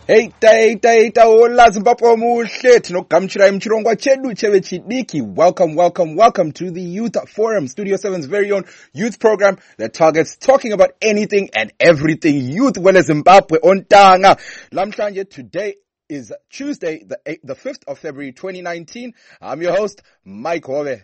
Hey taita hola Zimbabwe muhle tinogamuchira muchirongwa chedu chevechidiki. Welcome to the Youth Forum, Studio 7's very own youth program that targets talking about anything and everything youth wele Zimbabwe ontanga. Lamhlanje, today is Tuesday, the 5th of February 2019. I'm your host, Mike Hove.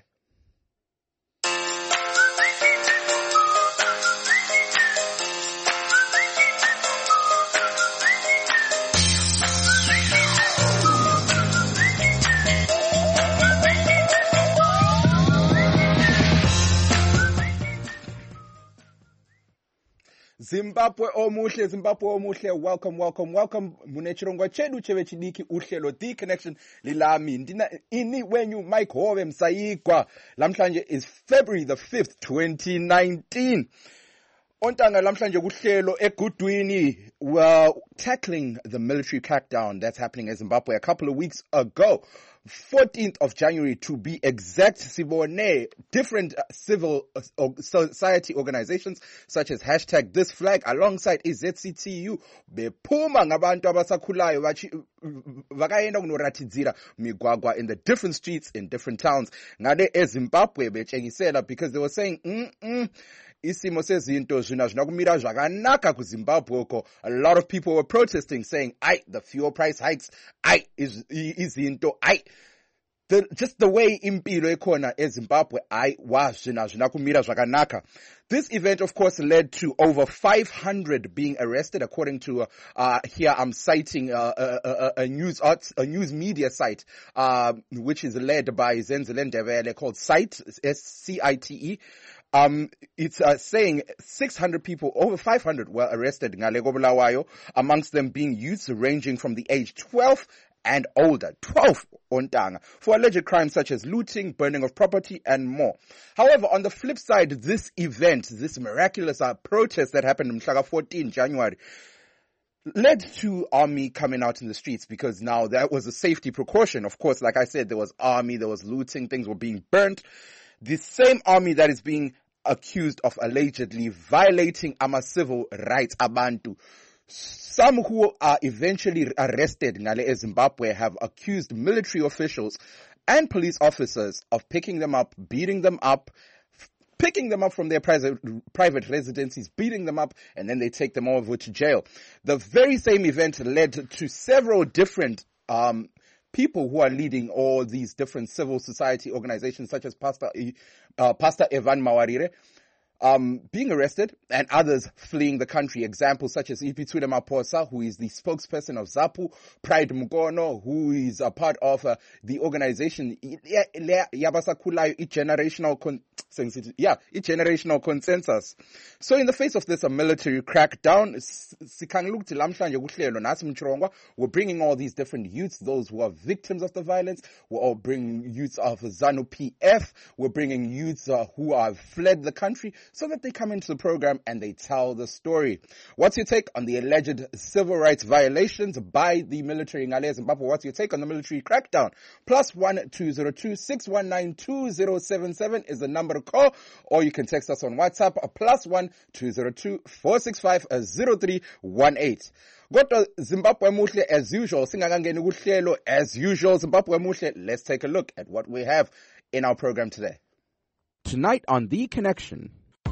Zimbabwe omuhle, welcome. Munechirongwa chedu chevechidiki uhlelo The Connection lilami. Ndina ini wenyu Mike Hove Msaigwa. Lamhlanje is February the 5th, 2019. Ontanga lamhlanje kuhlelo egudwini. We're tackling the military crackdown that's happening in Zimbabwe a couple of weeks ago. 14th of January to be exact. Sibone different civil society organizations such as #ThisFlag alongside ZCTU bephuma ngabantu abasakhulayo vakaenda kunoratidzira migwagwa in the different streets in different towns ngale eZimbabwe bechengisela because they were saying isimo sezinto zvina kumira zvakanaka kuZimbabwe uko. A lot of people were protesting saying the fuel price hikes izinto just the way impilo ekhona eZimbabwe zvina kumira zvakanaka. This event, of course, led to over 500 being arrested, according to here I'm citing a news media site which is led by Zenzele Ndebele called Site, SCITE. It's saying 600 people, over 500 were arrested ngaleko Bulawayo, amongst them being youths ranging from the age 12 and older, 12 ontanga, for alleged crimes such as looting, burning of property, and more. However, on the flip side, this event, this miraculous protest that happened on Mhlaka 14 January, led to army coming out in the streets because now that was a safety precaution. Of course, like I said, there was army, there was looting, things were being burnt. The same army that is being accused of allegedly violating our civil rights, abantu. Some who are eventually arrested in Zimbabwe have accused military officials and police officers of picking them up, beating them up, picking them up from their private residencies, beating them up, and then they take them over to jail. The very same event led to several different people who are leading all these different civil society organizations, such as Pastor Evan Mawarire, being arrested, and others fleeing the country. Examples such as Ipitule Maposa, who is the spokesperson of ZAPU, Pride Mugono, who is a part of the organization Yabasakulayo Generational Consensus. So in the face of this military crackdown, we're bringing all these different youths, those who are victims of the violence. We're all bringing youths of ZANU-PF. We're bringing youths who have fled the country, so that they come into the program and they tell the story. What's your take on the alleged civil rights violations by the military in Zimbabwe? What's your take on the military crackdown? +1 202 619 2077 is the number to call, or you can text us on WhatsApp +1 202 465 0318. Kodwa Zimbabwe muhle as usual, singakangeni kuhlelo as usual. Zimbabwe muhle. Let's take a look at what we have in our program today. Tonight on The Connection,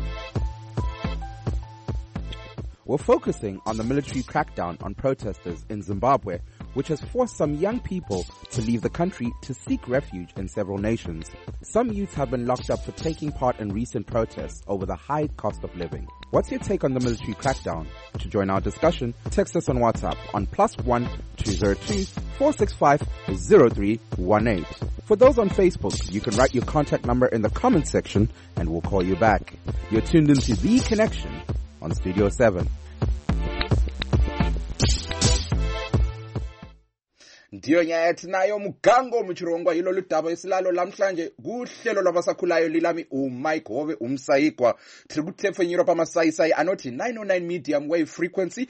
we're focusing on the military crackdown on protesters in Zimbabwe, which has forced some young people to leave the country to seek refuge in several nations. Some youths have been locked up for taking part in recent protests over the high cost of living. What's your take on the military crackdown? To join our discussion, text us on WhatsApp on +1 202 465 0318. For those on Facebook, you can write your contact number in the comment section and we'll call you back. You're tuned into The Connection on Studio 7. ndiyo nyathi nayo Mugango Muchirongwa yilo ludaba esilalo lamhlanje kuhlelo lwabasakhulayo lilami uMike Hove umsayigwa tiri kuthefenyirwa pamasayisai anoti 909 medium wave frequency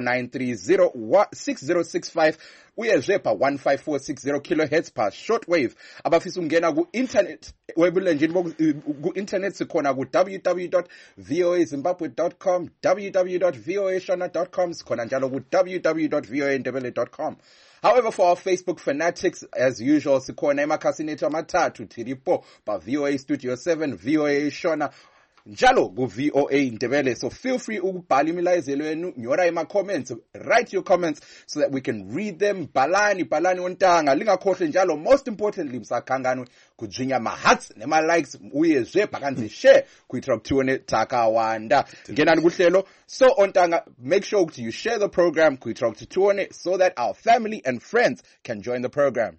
49306065 uyezve pa 15460 kilohertz pa shortwave abafisa ungena ku internet webulenjini ku internet sikhona ku www.voazimbabwe.com www.voashona.com sikhona njalo ku www.voandebele.com. However, for our Facebook fanatics, as usual, sikhona emakhasini ethu amathathu tiripo pa VOA Studio 7, VOA Shona, njalo ku VOA Ndebele. So feel free ukubhala imilayezelo yenu, nyora ema comments, write your comments so that we can read them. Balani ontanga, lingakhohle njalo, most importantly, msakhanganwe kujinya ma-hearts nema-likes, uyezwe bhakanzi share, kuitira kuthiwone takawanda. Ngenani kuhlelo, so ontanga, make sure that you share the program, kuitira kuthiwone, so that our family and friends can join the program.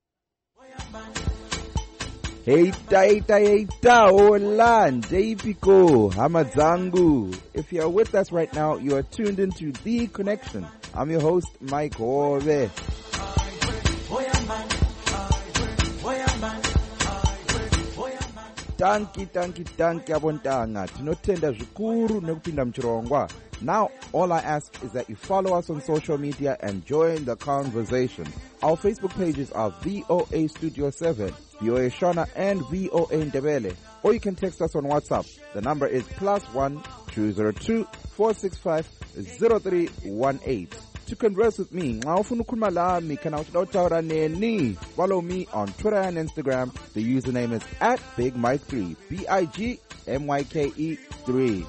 Heita, hola, Piko, Hamadzangu. If you are with us right now, you are tuned into The Connection. I'm your host, Mike Hove. Tanki abontanga. Tinotenda zvikuru nekupinda mchirongwa. Now, all I ask is that you follow us on social media and join the conversation. Our Facebook pages are VOA Studio 7, VOA Shona, and VOA Ndebele. Or you can text us on WhatsApp. The number is +1 202 465 0318. To converse with me, follow me on Twitter and Instagram. The username is @BigMike3, BIGMYKE3.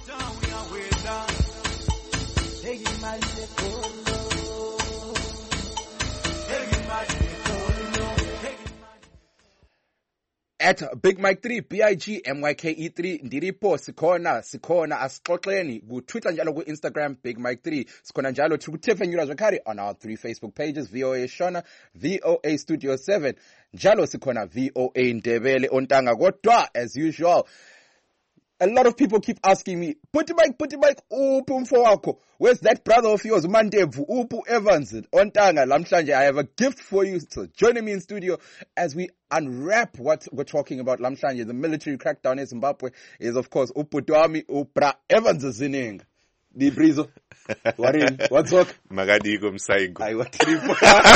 At Big Mike 3, BIGMYKE3, ndiripo, sikhona, asixoxeni, ku Twitter njalo ku Instagram, Big Mike 3, sikhona njalo, tikutefenyura zvakare on our 3 Facebook pages, VOA Shona, VOA Studio 7, njalo sikhona VOA Ndebele ontanga, kodwa, as usual, a lot of people keep asking me, Puti Mike, uphi umfo wakho? Where's that brother of yours, Mandevu, Upu Evans, ontanga, lamhlanje? I have a gift for you. So joining me in studio as we unwrap what we're talking about, lamhlanje, the military crackdown in Zimbabwe, is of course, Uputwami, Upra Evans zining. Di Brizo. Warin, what's up? Magadiko msaigo. Aiwa, tripo.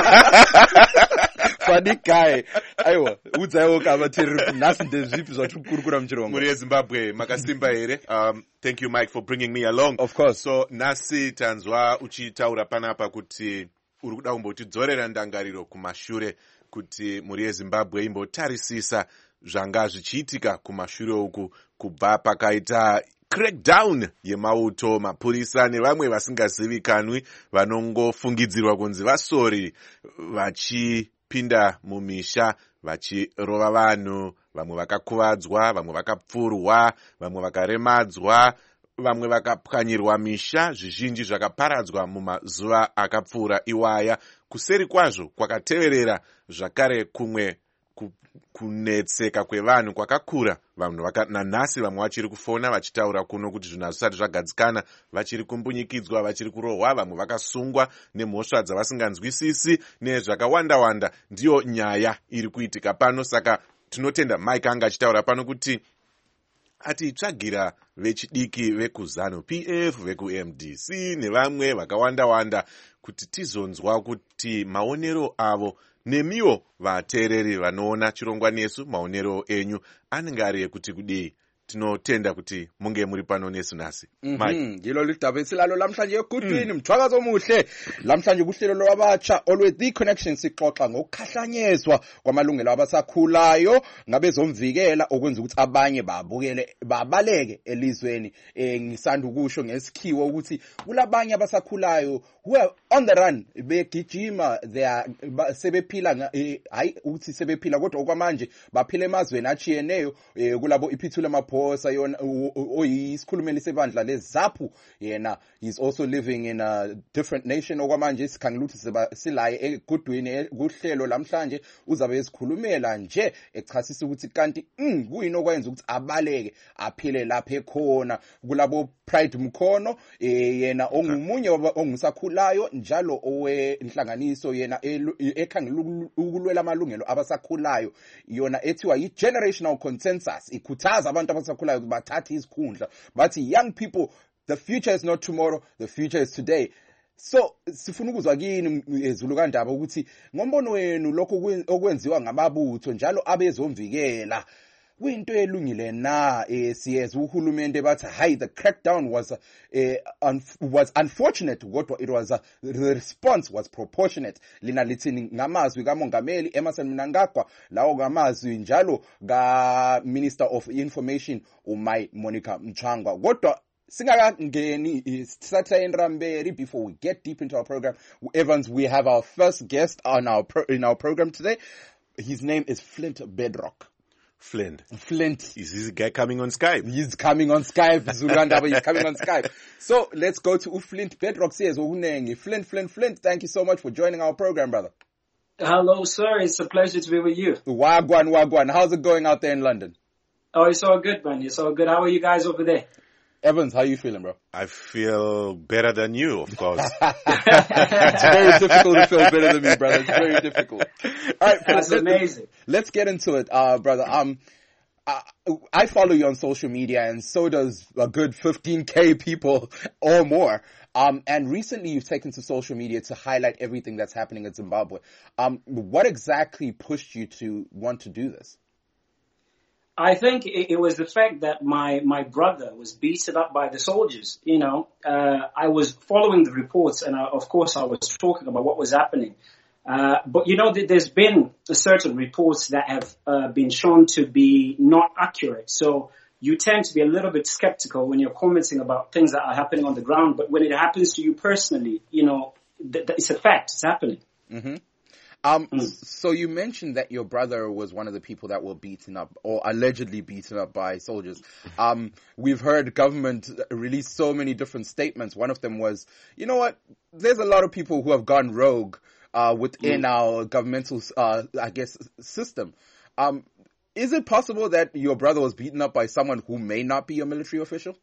Funny guy. Aiwa, udzayo kama tripo. Nasi ndezvipi zvatirikukurukura mchirongo. Muri Zimbabwe, makasimba here. Thank you, Mike, for bringing me along. Of course. So, nasi tanzwa uchitaura panapa kuti uri kuda kumbotidzorera ndangariro kumashure kuti muri Zimbabwe imbotarisisa zvanga zvichiitika kumashure uku kubva pakaita crackdown yemauto mapurisa nevamwe vasingazivikanwi vanongofungidzirwa kunzi vasori vachipinda mumisha vachirova vanhu, vamwe vakakuvadzwa, vamwe vakapfurwa, vamwe vakaremadzwa, vamwe vakapwanyirwa misha, zvizhinji zvakaparadzwa mumazuva akapfuura iwaya. Kuseri kwazvo kwakateverera zvakare kumwe kunetseka kwevanhu kwakakura. Vanhu nanhasi vamwe vachiri kufona vachitaura kuno kuti zvinhu hazvisati zvagadzikana, vachiri kumbunyikidzwa, vachiri kurohwa, vamwe vakasungwa nemhosva dzavasinganzwisisi nezvakawanda-wanda. Ndiyo nyaya iri kuitika pano. Saka tinotenda Mike anga achitaura pano kuti atitsvagira vechidiki vekuzanu PF, vekuMDC nevamwe vakawanda-wanda kuti tizonzwa kuti maonero avo nemiwo vateereri vanoona chirongwa nesu maonero enyu anenge ari ekuti kudii. Tinotenda kuti munge muri pano nesu nasi. Ngilo lidaba esilalo lamhlanje ekudwini mthwakazo omuhle. Lamhlanje kuhlelo lwabatsha always The Connection sixoxa ngokukhahlanyezwa kwamalungelo abasakhulayo ngabezomvikela okwenza ukuthi abanye babaleke elizweni. Ngisanda ukusho ngesikhiwo ukuthi kulabanye abasakhulayo who are on the run, begijima, sebephila hayi ukuthi sebephila kodwa okwamanje baphila emazweni achiyeneyo kulabo iphithula Ramaphosa yona oyisikhulumeli sebandla leZAPU yena he's also living in a different nation okwamanje sikhangela ukuthi silaye egudwini kuhlelo lamhlanje uzabe ezikhulumela nje echasisa ukuthi kanti kuyini okwenza ukuthi abaleke aphile lapha ekhona kulabo Pride Mkhono yena ongumunye ongusakhulayo njalo owenhlanganiso yena ekhangela ukulwela amalungelo abasakhulayo yona ethiwa yi-generational consensus ikhuthaza abantu abasakhulayo ukuthi bathathe izikhundla bathi young people, the future is not tomorrow, the future is today. So sifuna ukuzwa kini Zulu kaNdaba ukuthi ngombono wenu lokho okwenziwa ngamabutho njalo abezomvikela kuyinto elungile na siyeza uhulumende bathi hi the crackdown was unfortunate kodwa it was the response was proportionate lina lithini ngamazwi kaMongameli Emmerson Mnangagwa lawo ngamazwi njalo ka Minister of Information uMai Monica Mchangwa kodwa singakangeni satha enramberi before we get deep into our program. Evans, we have our first guest on in our program today. His name is Flint Bedrock. Flint. Is this guy coming on Skype? He's coming on Skype. Zulu kaNdaba, he's coming on Skype. So let's go to Flint Bedrock. Says Flint, thank you so much for joining our program, brother. Hello, sir. It's a pleasure to be with you. Wagwan. How's it going out there in London? Oh, it's all good, man. It's all good. How are you guys over there? Evans, how are you feeling, bro? I feel better than you, of course. It's very difficult to feel better than me, brother. It's very difficult. All right, that's amazing. Let's get into it, brother. I follow you on social media, and so does a good 15K people or more. And recently you've taken to social media to highlight everything that's happening in Zimbabwe. What exactly pushed you to want to do this? I think it was the fact that my brother was beaten up by the soldiers. You know, I was following the reports, and of course I was talking about what was happening. But you know, there's been certain reports that have been shown to be not accurate. So you tend to be a little bit skeptical when you're commenting about things that are happening on the ground. But when it happens to you personally, you know, it's a fact. It's happening. Mm-hmm. So you mentioned that your brother was one of the people that were beaten up or allegedly beaten up by soldiers. We've heard government release so many different statements. One of them was, you know what, there's a lot of people who have gone rogue within our governmental, I guess, system. Is it possible that your brother was beaten up by someone who may not be a military official?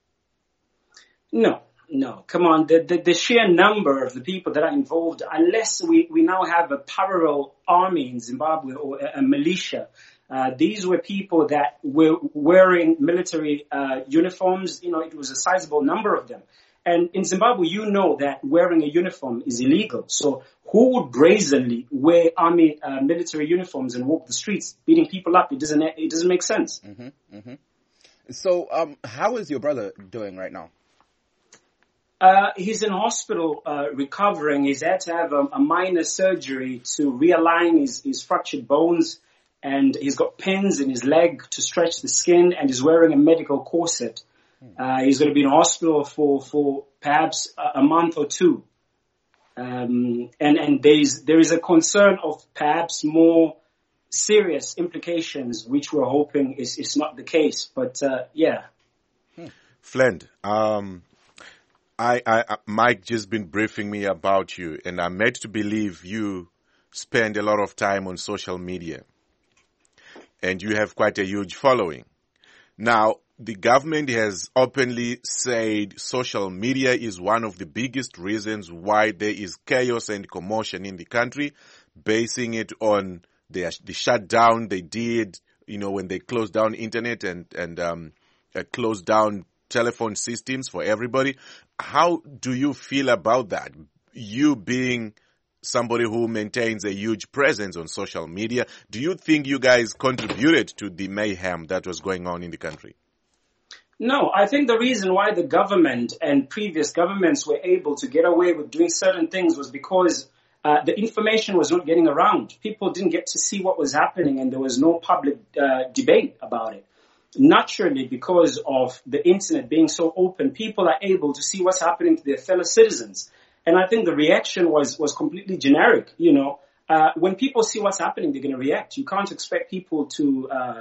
No, come on. The sheer number of the people that are involved, unless we now have a parallel army in Zimbabwe or a militia, these were people that were wearing military uniforms. You know, it was a sizable number of them. And in Zimbabwe, you know that wearing a uniform is illegal. So who would brazenly wear army military uniforms and walk the streets beating people up? It doesn't make sense. Mm-hmm, mm-hmm. So how is your brother doing right now? He's in hospital recovering. He's had to have a minor surgery to realign his fractured bones, and he's got pins in his leg to stretch the skin, and he's wearing a medical corset. He's going to be in hospital for perhaps a month or two. And there is a concern of perhaps more serious implications, which we're hoping is not the case. But yeah. Flint, Mike just been briefing me about you, and I'm made to believe you spend a lot of time on social media, and you have quite a huge following. Now, the government has openly said social media is one of the biggest reasons why there is chaos and commotion in the country, basing it on the shutdown they did, you know, when they closed down internet and closed down telephone systems for everybody. How do you feel about that? You being somebody who maintains a huge presence on social media, do you think you guys contributed to the mayhem that was going on in the country? No, I think the reason why the government and previous governments were able to get away with doing certain things was because the information was not getting around. People didn't get to see what was happening, and there was no public debate about it. Naturally, because of the internet being so open, people are able to see what's happening to their fellow citizens. And I think the reaction was completely generic. You know, when people see what's happening, they're going to react. You can't expect people to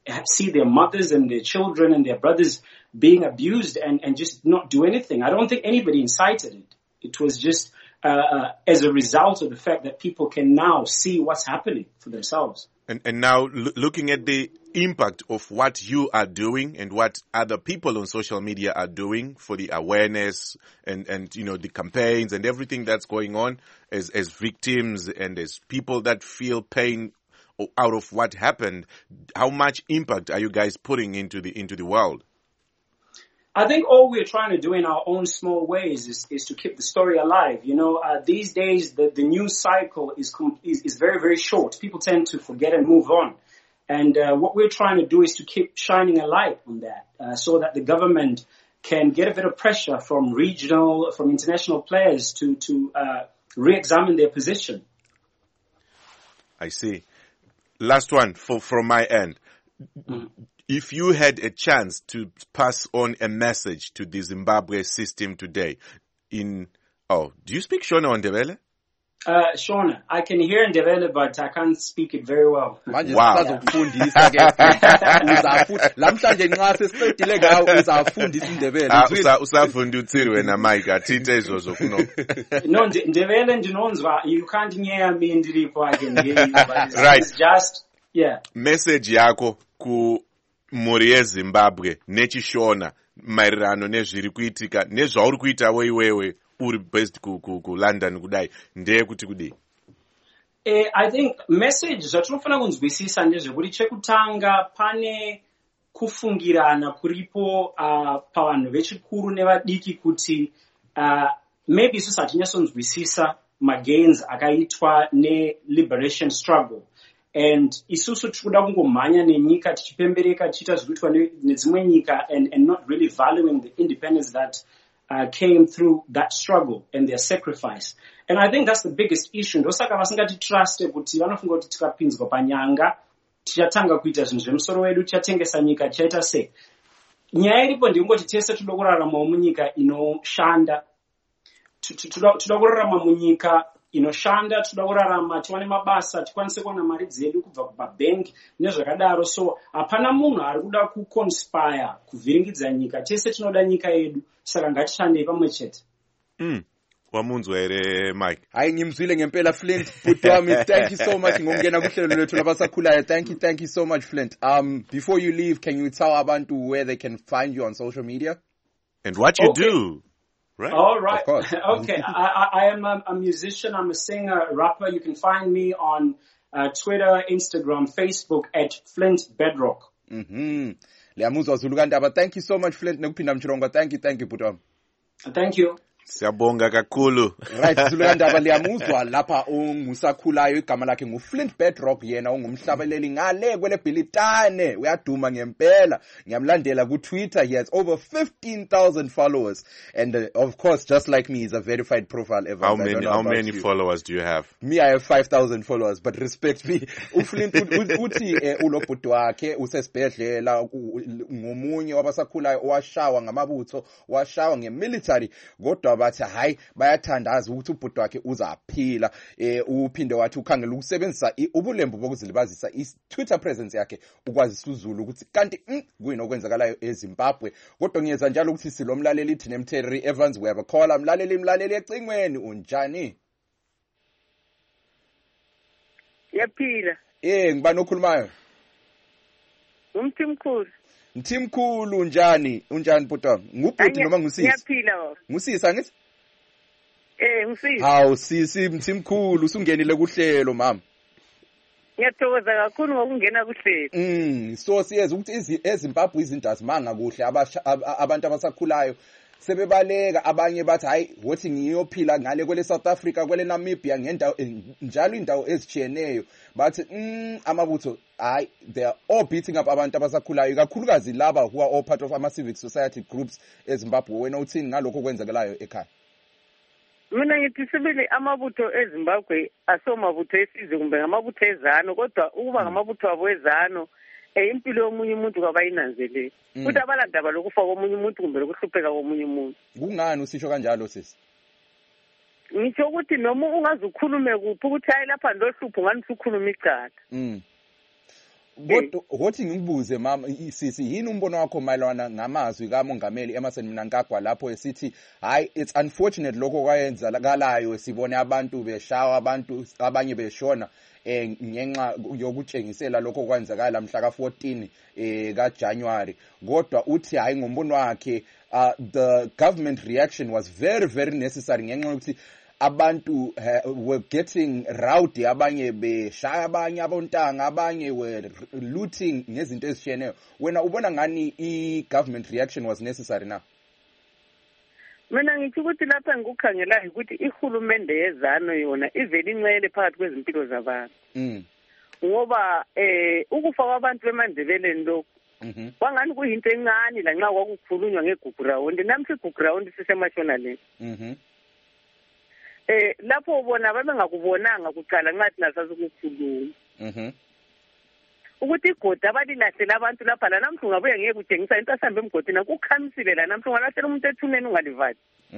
see their mothers and their children and their brothers being abused and just not do anything. I don't think anybody incited it. It was just as a result of the fact that people can now see what's happening for themselves. And now looking at the impact of what you are doing and what other people on social media are doing for the awareness and the campaigns and everything that's going on as victims and as people that feel pain out of what happened, how much impact are you guys putting into the world? I think all we're trying to do in our own small ways is to keep the story alive. These days the news cycle is very, very short. People tend to forget and move on. And what we're trying to do is to keep shining a light on that so that the government can get a bit of pressure from international players to re-examine their position. I see. Last one from my end. If you had a chance to pass on a message to the Zimbabwe system today do you speak Shona or Ndebele? Shona, I can hear Ndebele, but I can't speak it very well. Wow. Usafunda utsirwe na Mike atite izvozvo kuno. No, Ndebele ndinonzwa, you can't hear me ndiripo, I can hear you, but it's just, yeah. Message yako ku mhuri yeZimbabwe nechishona maererano nezviri kuitika nezvauri kuitawo iwewe uri based ku London kudai ndeyekuti kudii? I think message zvatinofana kunzwisisa ndezvekuti chekutanga pane kufungirana kuripo pavanhu vechikuru nevadiki kuti maybe isusu hatinyasonzwisisa magains akaitwa ne-liberation struggle. And isusu tikuda kungomhanya nenyika tichipembereka tichita zvikuitwa nedzimwe nyika and not really valuing the independence that came through that struggle and their sacrifice. And I think that's the biggest issue. Ndosaka vasingati truste kuti vanofunga kuti tikapinzwa panyanga tichatanga kuita zvinhu zvemusoro wedu, tichatengesa nyika, tichaita sei. Nyaya iripo ndingoti tese toda kurarama munyika inoshanda, toda kurarama munyika inoshanda, toda kurarama tiwane mabasa, tikwanise kuona mari dzedu kubva kumabank nezvakadaro. So hapana munhu ari kuda kuconspire kuvhiringidza nyika. Tese tinoda nyika yedu, saka ngatishandei pamwe chete. Wamunzwa ere Mike? Hayi ngimzwile ngempela Flint. Butwami, thank you so much ngokungena kuhlelo lwethu labasakhulayo. Thank you so much Flint. Before you leave, can you tell abantu where they can find you on social media? And what you do? Right. All right. Of course. Okay. I am a musician. I'm a singer, rapper. You can find me on Twitter, Instagram, Facebook at Flint Bedrock. Liyamuzwa Zulu Kandaba. Thank you so much Flint nekuphinda mchirongwa. Thank you Butwami. Thank you. Siyabonga kakhulu. Right, Zulu Kandaba liyamuzwa lapha ungusakhulayo igama lakhe nguFlint Bedrock, yena ungumhlabeleli ngale kwele Bhilitane, uyaduma ngempela. Ngiyamlandela ku Twitter, he has over 15,000 followers, and of course just like me he's a verified profile. Evans, how many followers do you have? Me, I have 5,000 followers, but respect me. uFlint uthi ulobhuti wakhe usesibhedlela ngomunye wabasakhulayo owashawa ngamabutho, washawa ngemilitary, kodwa bathi hayi bayathandaza ukuthi ubhuti wakhe uzaphila. Uphinde wathi ukhangela ukusebenzisa ubulembu bokuzilibazisa i-Twitter presence yakhe ukwazisa uZulu ukuthi kanti kuyinokwenzakalayo eZimbabwe. Kodwa ngiyeza njalo ukuthi silomlaleli thina Mtheri Evans, we have a caller. Mlaleli ecingweni, unjani? Yaphila. Ngibani okhulumayo? Umthimkhulu. Mthimkhulu unjani? Unjani butwami? Ngubhuti noma ngusisi? Ngiyaphila baba. Ngusisi ngithi? Ngusisi. Hawu sisi Mthimkhulu usungenile kuhlelo mama. Ngiyathokoza kakhulu ngokungena kuhlelo. So siyeza ukuthi eZimbabwe izinto azimanga kuhle, abantu abasakhulayo sebebaleka, abanye bathi hayi wothi ngiyophila ngale kwele South Africa, kwele Namibia, ngendawo njalo indawo ezijiyeneyo, bathi amabutho hayi they are all beating up abantu abasakhulayo, kakhulukazi laba who are all part of ama civic society groups eZimbabwe. Wena uthini ngalokho kwenzekalayo ekhaya? Mina ngithi sibili amabutho eZimbabwe asomabutho esizwe kumbe ngamabutho ezano, kodwa ukuba ngamabutho abo ezano impilo yomunye umuntu kabayinanzeleli. Futhi abalandaba lokufa komunye umuntu kumbe lokuhlupheka komunye umuntu. Kungani usisho kanjalo sisi? Ngitsho ukuthi noma ungazukhulume kuphi ukuthi hayi lapha ndohlupho ngani usukhuluma icala. Kodwa hothi ngibuze mama sisi yini umbono wakho mayelana ngamazwi kaMongameli Emmerson Mnangagwa lapho esithi hayi it's unfortunate lokho kwayenzakalayo sibone abantu beshawa abantu abanye beshona ngenxa yokutshengisela lokho kwenzakala mhla ka14 kaJanuary kodwa uthi hayi ngombono wakhe the government reaction was very very necessary ngenxa yokuthi abantu were getting rowdy abanye beshaya abanye abontanga abanye were looting ngezinto ezishiyeneyo wena ubona ngani i-government reaction was necessary na? Mina ngithi ukuthi lapha ngikukhangelayo ukuthi ihulumende yezano yona ivele incele phakathi kwezimpilo zabantu ngoba ukufa kwabantu beMandebeleni lokho kwangani kuyinto encane la nxa kwakukhulunywa ngeGugu Round namhla iGugu Round siseMashonaland lapho ubona babengakubonanga kuqala nxa thina sasikukhuluma ukuthi igodi abalilahlela abantu lapha la namhla ungabuye ngeke kutshengisa into asambe emgodini kukhamisile la namhla ungalahlela umuntu ethuneni ungalivali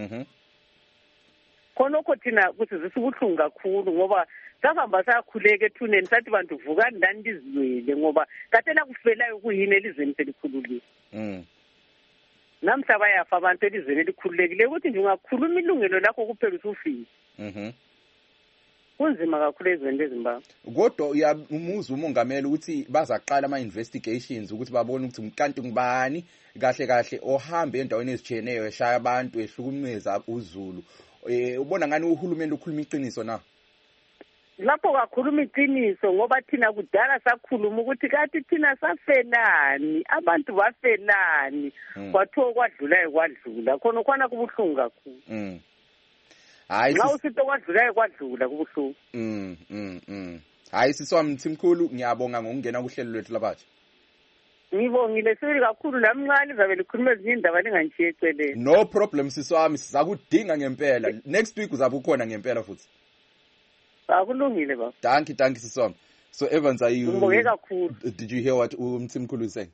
khonokho thina kusizisa ubuhlungu kakhulu ngoba sahamba sakhuleka ethuneni sathi bantu vukani lani lizilwele ngoba kade nakufelayo kuyini elizweni selikhululiwe namhla bayafa abantu elizweni elikhululekile ukuthi nje ungakhuluma ilungelo lakho kuphela usufile kunzima kakhulu ezweni leZimbabwe kodwa uyamuza umongameli ukuthi bazaqala ama-investigations ukuthi babone ukuthi kanti ngubani kahle kahle ohambe endaweni ezitshiyeneyo eshaya abantu ehlukumeza uZulu ubona ngani uhulumeni ukhuluma iqiniso na? Lapho kakhuluma iqiniso ngoba thina kudala sakhuluma ukuthi kathi thina safelani abantu bafelani kwathiwa kwadlulayo kwadlula khona khona kubuhlungu kakhulu hayi nxa usithi kwadlulayo kwadlula kubuhlungu hayi siswami Mthimkhulu ngiyabonga ngokungena kuhlelo lwethu labatsha ngibongile sibili kakhulu lamncane zabe likhuluma ezinye indaba lingangishiye eceleni no problem siswami sizakudinga ngempela next week uzabe ukhona ngempela futhi akulungile baba thank you siswami so Evans ngibonge kakhulu did you hear what Mthimkhulu is saying?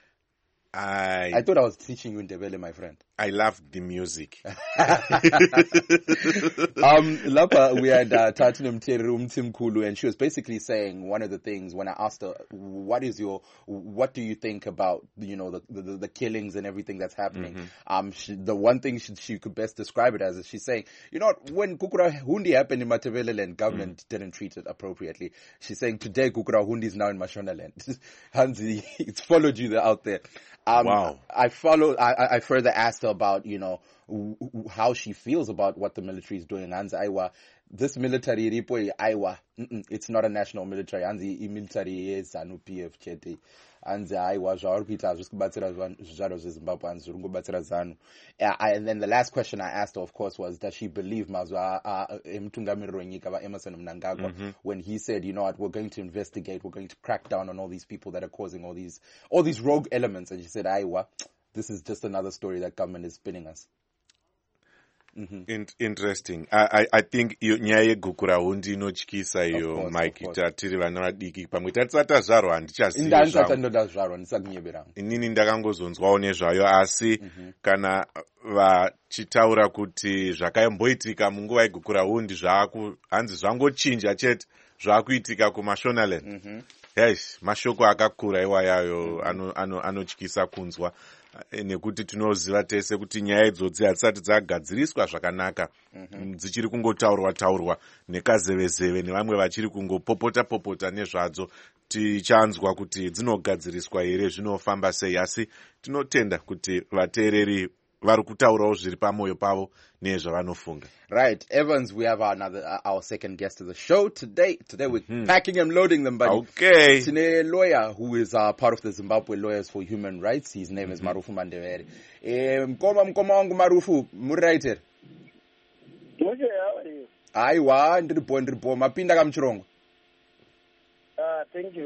I thought I was teaching you Ndebele, my friend. I loved the music. Lapha we had Tatinem Mthimkhulu, and she was basically saying one of the things when I asked her, what do you think about, the killings and everything that's happening? The one thing she could best describe it as is she's saying, when Gukurahundi happened in Matabeleland, government didn't treat it appropriately. She's saying today Gukurahundi is now in Mashonaland. Hansi, it's followed you out there. Wow. I further asked her about, how she feels about what the military is doing. Hansi Aiwa, this military ripo Aiwa, it's not a national military. Hansi military is ZANU PF chete. Hansi Aiwa jaurpita zikubatsira zaro Zimbabwe and zurungubatsira ZANU. And then the last question I asked her, of course, was does she believe Mazwa Mtungamiro Nyika Emmerson Mnangagwa when he said, you know what, we're going to investigate, we're going to crack down on all these people that are causing all these rogue elements. And she said, Aiwa, this is just another story that government is spinning us. Interesting. I think nyaya yeGukurahundi inotyisa iyo Mike tatiri vana vadiki pamwe tatisati tazvarwa handichaziva inini ndakangozonzwawo nezvayo asi kana vachitaura kuti zvakayamboitika munguva yeGukurahundi hanzi zvangochinja chete zvakuitika kuMashonaland. Yes, mashoko akakura iwayayo anotyisa kunzwa nekuti tinoziva tese kuti nyaya idzodzi hadzisati dzagadziriswa zvakanaka dzichiri kungotaurwa nekazevezeve nevamwe vachiri kungopopota nezvadzo tichanzwa kuti dzinogadziriswa here zvinofamba sei asi tinotenda kuti vateereri vari kutaurawo zviri pamwoyo pavo nezvavanofunga. Right, Evans, we have our second guest of the show today. Today we're packing and loading them, buddy. Okay. It's a lawyer who is part of the Zimbabwe Lawyers for Human Rights. His name is Marufu Mandebele. Mkoma wangu Marufu, muraiter. Muje, how are you? Aiwa, ndiripo, mapinda kamchirongo. Thank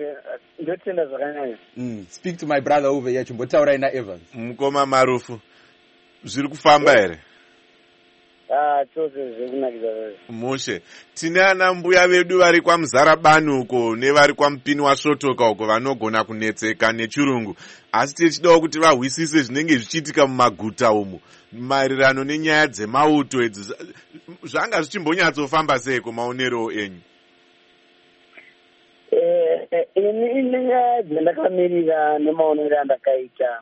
you. Speak to my brother over here, chumbotaura ina Evans. Mkoma Marufu, zviri kufamba here? Mushe tine ana mbuya vedu vari kwaMuzarabani uko nevari kwaMupini waSvotoka uko vanogona kunetseka nechirungu asi tichidawo kuti vahwisise zvinenge zvichiitika mumaguta umu maererano nenyaya dzemauto idzi zvanga zvichimbonyatsofamba sei kumaonero enyu? ini nyaya dzandakamirira nemaonero andakaita.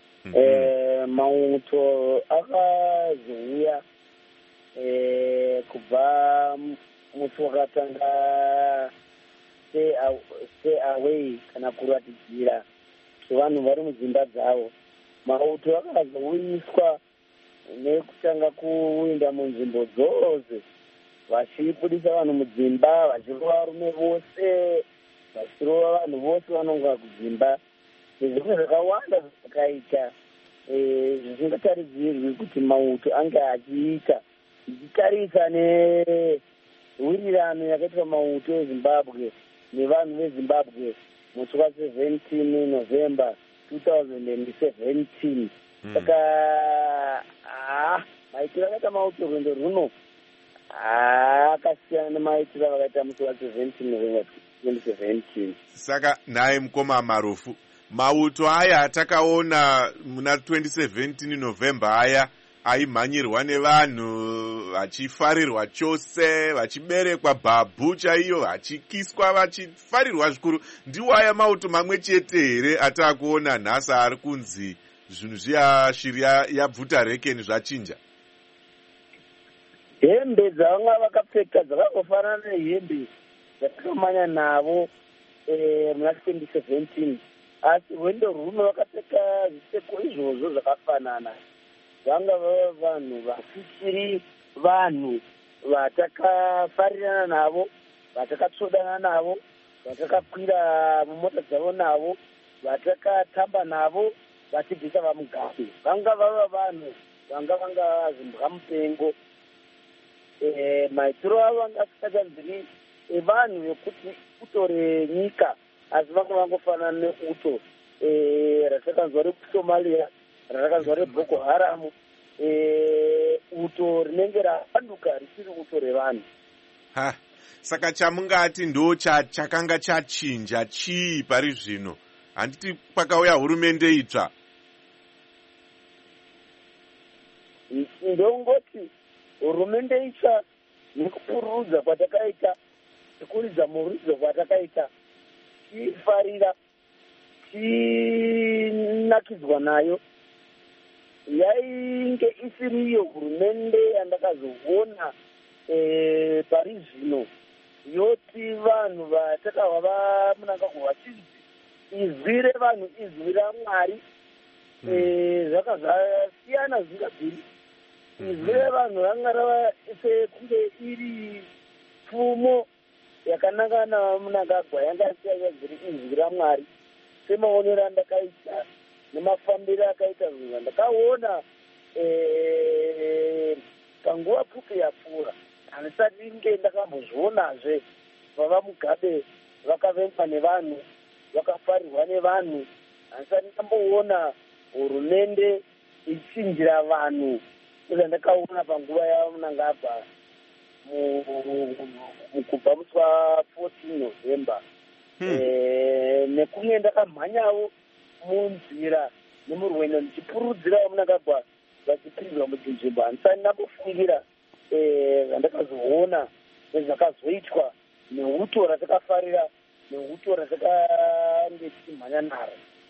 Mauto akazouya kubva musi wakatanga stay away kana kuratidzira kwevanhu vari mudzimba dzavo. Mauto akazouyiswa nekutanga kuenda munzvimbo dzose vachibudisa vanhu mudzimba, vachirova varume vose, vachirova vanhu vose vanonga kudzimba. Zvimwe zvakawanda zvakaita zvisingataridzirwi kuti mauto ange achiita, ichitarisa newirirano yakaitwa mauto ezimbabwe nevanhu vezimbabwe musi wa17 November 2017. Saka maitiro akaita mauto rwendo runo akasiyana nemaitiro avakaita musi wa17 November 2017. Saka naye mukoma Marufu, mauto aya atakaona muna 2017 November aya aimhanyirwa nevanhu vachifarirwa chose, vachiberekwa bhabhu chaiyo, vachikiswa, vachifarirwa zvikuru, ndiwo aya mauto mamwe chete here atakuona nhasi ari kunzi zvinhu zviya shiri yabvuta rekeni zvachinja? Hembe dzavanga vakapfeka dzakangofanana nehembe dzatakamanya navo muna 2017, asi rwendo rwuno vakapfeka zvipfeko izvozvo zvakafanana. Vanga vava vanhu vasisiri vanhu vatakafarirana navo, vatakatsvodana navo, vatakakwira mumota dzavo navo, vatakatamba navo vachibvisa vamugabe. Vanga vava vanhu vanga zimbwa mupengo. Maitiro avo vanga asikachanziri vanhu vekuti uto renyika, asi vanga vangofanana neuto ratakanzwa rekusomalia, ratakanzwa reBoko Haram, uto rinenge rapanduka risiri uto revanhu. Saka chamungati ndo chakanga chachinja chii pari zvino? Handiti pakauya hurumende itsva? Ndongoti hurumende itsva nekupururudza kwatakaita, kuridza muridzo kwatakaita, tifarira, tinakidzwa nayo, yainge isiriyo hurumende yandakazoona pari zvino yoti vanhu vatakava vamunangagwa vachinzi izwi revanhu izwi raMwari. Zvakasiyana zvingabviri. Izwi revanhu ranga rava sekunge iri pfumo yakananga namunangagwa yanga isiyazviri izwi raMwari. Semaonero andakaita nemafambiro akaita zvinhu ndakaona panguva pfupi yapfuura, handisati nge ndakambozvionazve vava mugabe vakavengwa nevanhu, vakafarirwa nevanhu. Handisati ndamboona hurumende ichinjira vanhu sezvandakaona panguva yamunangagwa kubva musi wa14 November. Nekumwe ndakamhanyawo munzira nemurwendo ndichipurudzira vamunangagwa vachipirirwa muchinzvimbo. Handisati ndambofungira zvandakazoona nezvakazoitwa neuto ratakafarira neuto ratakange tichimhanya naro.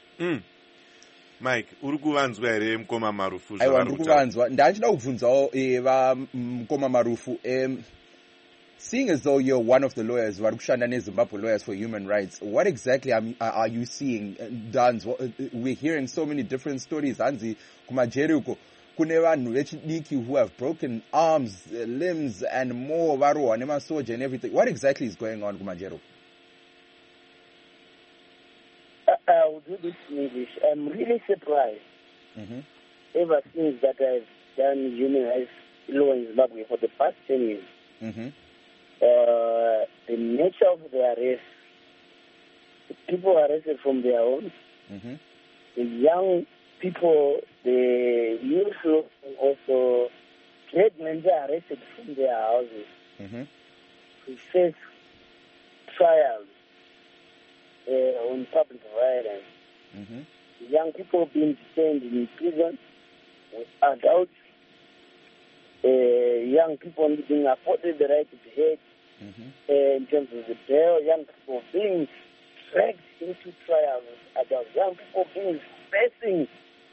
Mike, uri kuvanzwa here mukoma Marufu? Aiwa, ndiri kuvanzwa. Ndachida kubvunzawo mukoma Marufu, seeing as though you're one of the lawyers, Warukushanda Zimbabwe Lawyers for Human Rights, what exactly are you seeing? Dans, we're hearing so many different stories. Hanzi kumajeruko kune vanhu vechidiki who have broken arms, limbs, and more, varohwa nemasoja and everything. What exactly is going on kumajeruko? I will do this in English. I'm really surprised. Ever since that I've done human rights law in Zimbabwe for the past 10 years, the nature of the arrest, the people arrested from their homes, the young people, the youth also, pregnant are arrested from their houses to face trials on public violence. Young people being detained in prison with adults, young people being afforded the right to behave in terms of the bail, young people being dragged into trials, adults, young people being facing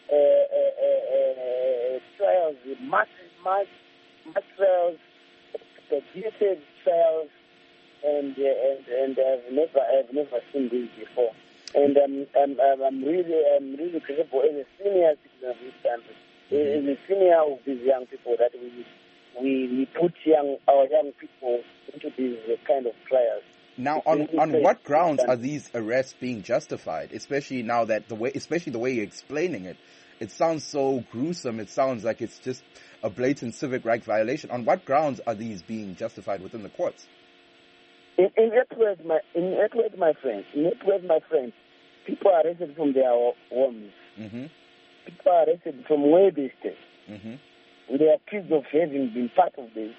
trials, mass trials, expedited trials, and I've never seen this before. And I'm really grateful as a senior citizen of this country, as a senior of these young people, that we put our young people into these kind of trials. Now, on what grounds are these arrests being justified? Especially now that the way you're explaining it, it sounds so gruesome. It sounds like it's just a blatant civic right violation. On what grounds are these being justified within the courts? In Edward, my friend, people are arrested from their homes. Mm-hmm. People are arrested from where they stay. Mm-hmm. They are accused of having been part of the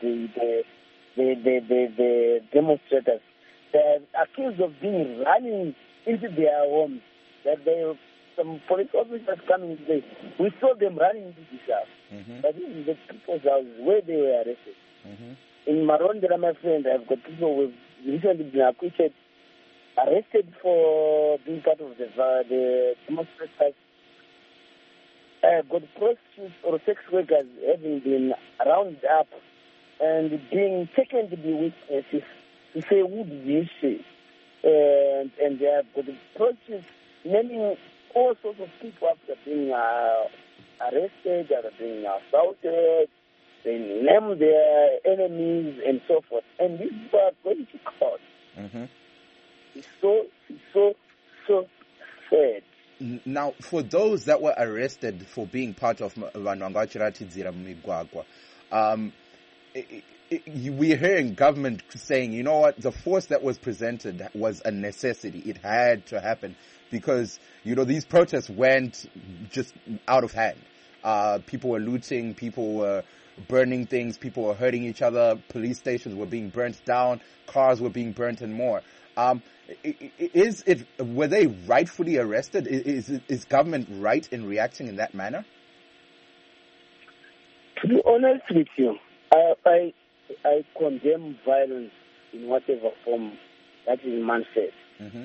demonstrators. They are accused of being running into their homes. That some police officers coming today. We saw them running into this house. Mm-hmm. But this is the people's house where they were arrested. Mm-hmm. In Marondera, my friend, I've got people who have recently been acquitted, arrested for being part of the demonstrators. I've got prostitutes or sex workers having been rounded up and being taken to be witnesses to say who did you see. And they have got prostitutes naming all sorts of people after being arrested, after being assaulted. They name their enemies and so forth. And these people are going to court. Mm-hmm. It's so sad. Now, for those that were arrested for being part of Vanwangachiratidzira Migwagwa, we're hearing government saying, you know what, the force that was presented was a necessity. It had to happen because, you know, these protests went just out of hand. People were looting, people were burning things, people were hurting each other, police stations were being burnt down, cars were being burnt and more. Were they rightfully arrested? Is government right in reacting in that manner? To be honest with you, I condemn violence in whatever form that is manifest. Mm-hmm.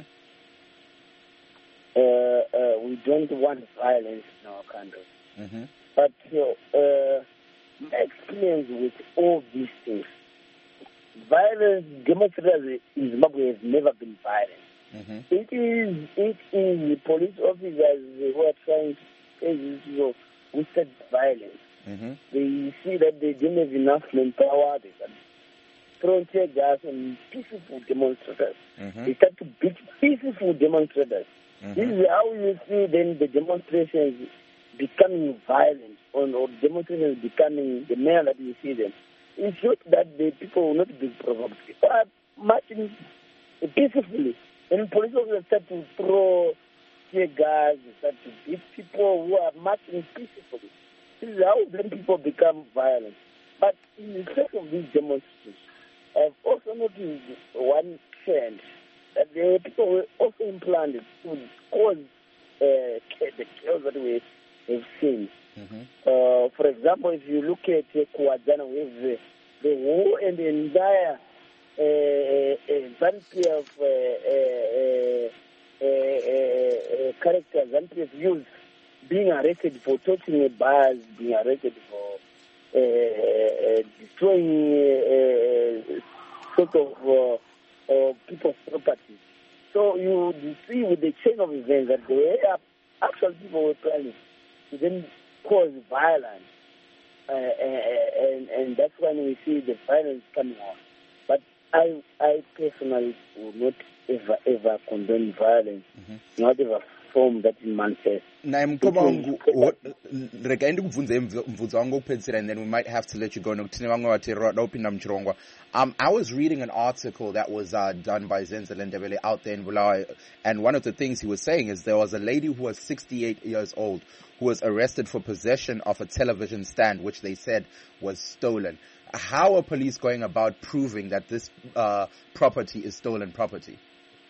We don't want violence in our country. Mm-hmm. But my experience with all these things, violence, demonstrators in Zimbabwe has never been violent. Mm-hmm. It is police officers who are trying to say this who said violence. Mm-hmm. They see that they didn't have enough manpower. They start throwing tear gas on peaceful demonstrators. Mm-hmm. They start to beat peaceful demonstrators. Mm-hmm. This is how you see then the demonstrations becoming violent or demonstrations becoming the manner that you see them. It's not that the people will not be provoked. People are marching peacefully. And police officers start to throw tear gas, start to beat people who are marching peacefully. This is how then people become violent. But in the case of these demonstrations, I've also noticed one trend that the people were also implanted to cause the chaos that we have seen. Mm-hmm. For example, if you look at Kuwadzana, we have the whole and the entire ZANU-PF characters, ZANU-PF youth being arrested for touching a bars, being arrested for destroying sort of people's property. So you see with the chain of events that the actual people were planning to then cause violence, and that's when we see the violence coming on. But I personally would not ever condone violence, mm-hmm. not ever form that in manifest. And then we might have to let you go. I was reading an article that was done by Zenzele Ndebele out there in Bulawayo, and one of the things he was saying is there was a lady who was 68 years old who was arrested for possession of a television stand which they said was stolen. How are police going about proving that this property is stolen property?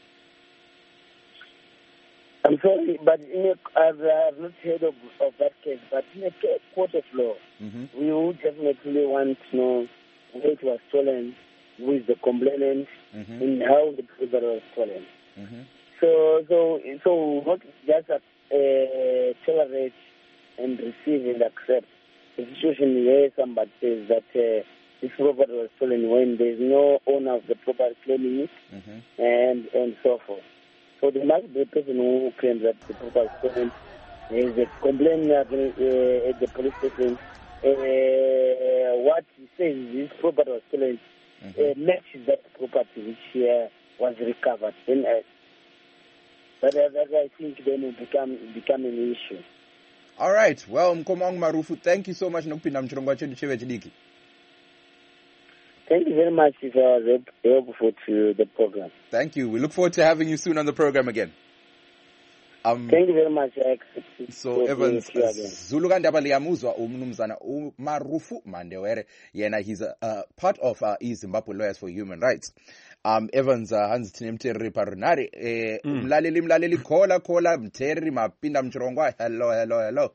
I'm sorry, but I have not heard of that case. But in a court of law, mm-hmm. we would definitely want to know where it was stolen, who is the complainant, mm-hmm. and how the property was stolen. So not just tolerate and receive and accept the situation where somebody says that this property was stolen when there is no owner of the property claiming it, and so forth. So there must be a person who claims that the property was stolen. There is a complaint at the police station. What he says this property was stolen matches that property which was recovered. But I think then it become an issue. All right. Well, Mkomang Marufu, thank you so much. Thank you very much. It was helpful to the program. Thank you. We look forward to having you soon on the program again. Thank you very much. So Evans Zulu kandaba liyamuzwa umnumzana uMarufu Mandewere yena he's a part of Zimbabwe Lawyers for Human Rights. Evans Hans Tinemteri Parunari mlaleli khola Mteri Mapinda Mchirongwa. Hello.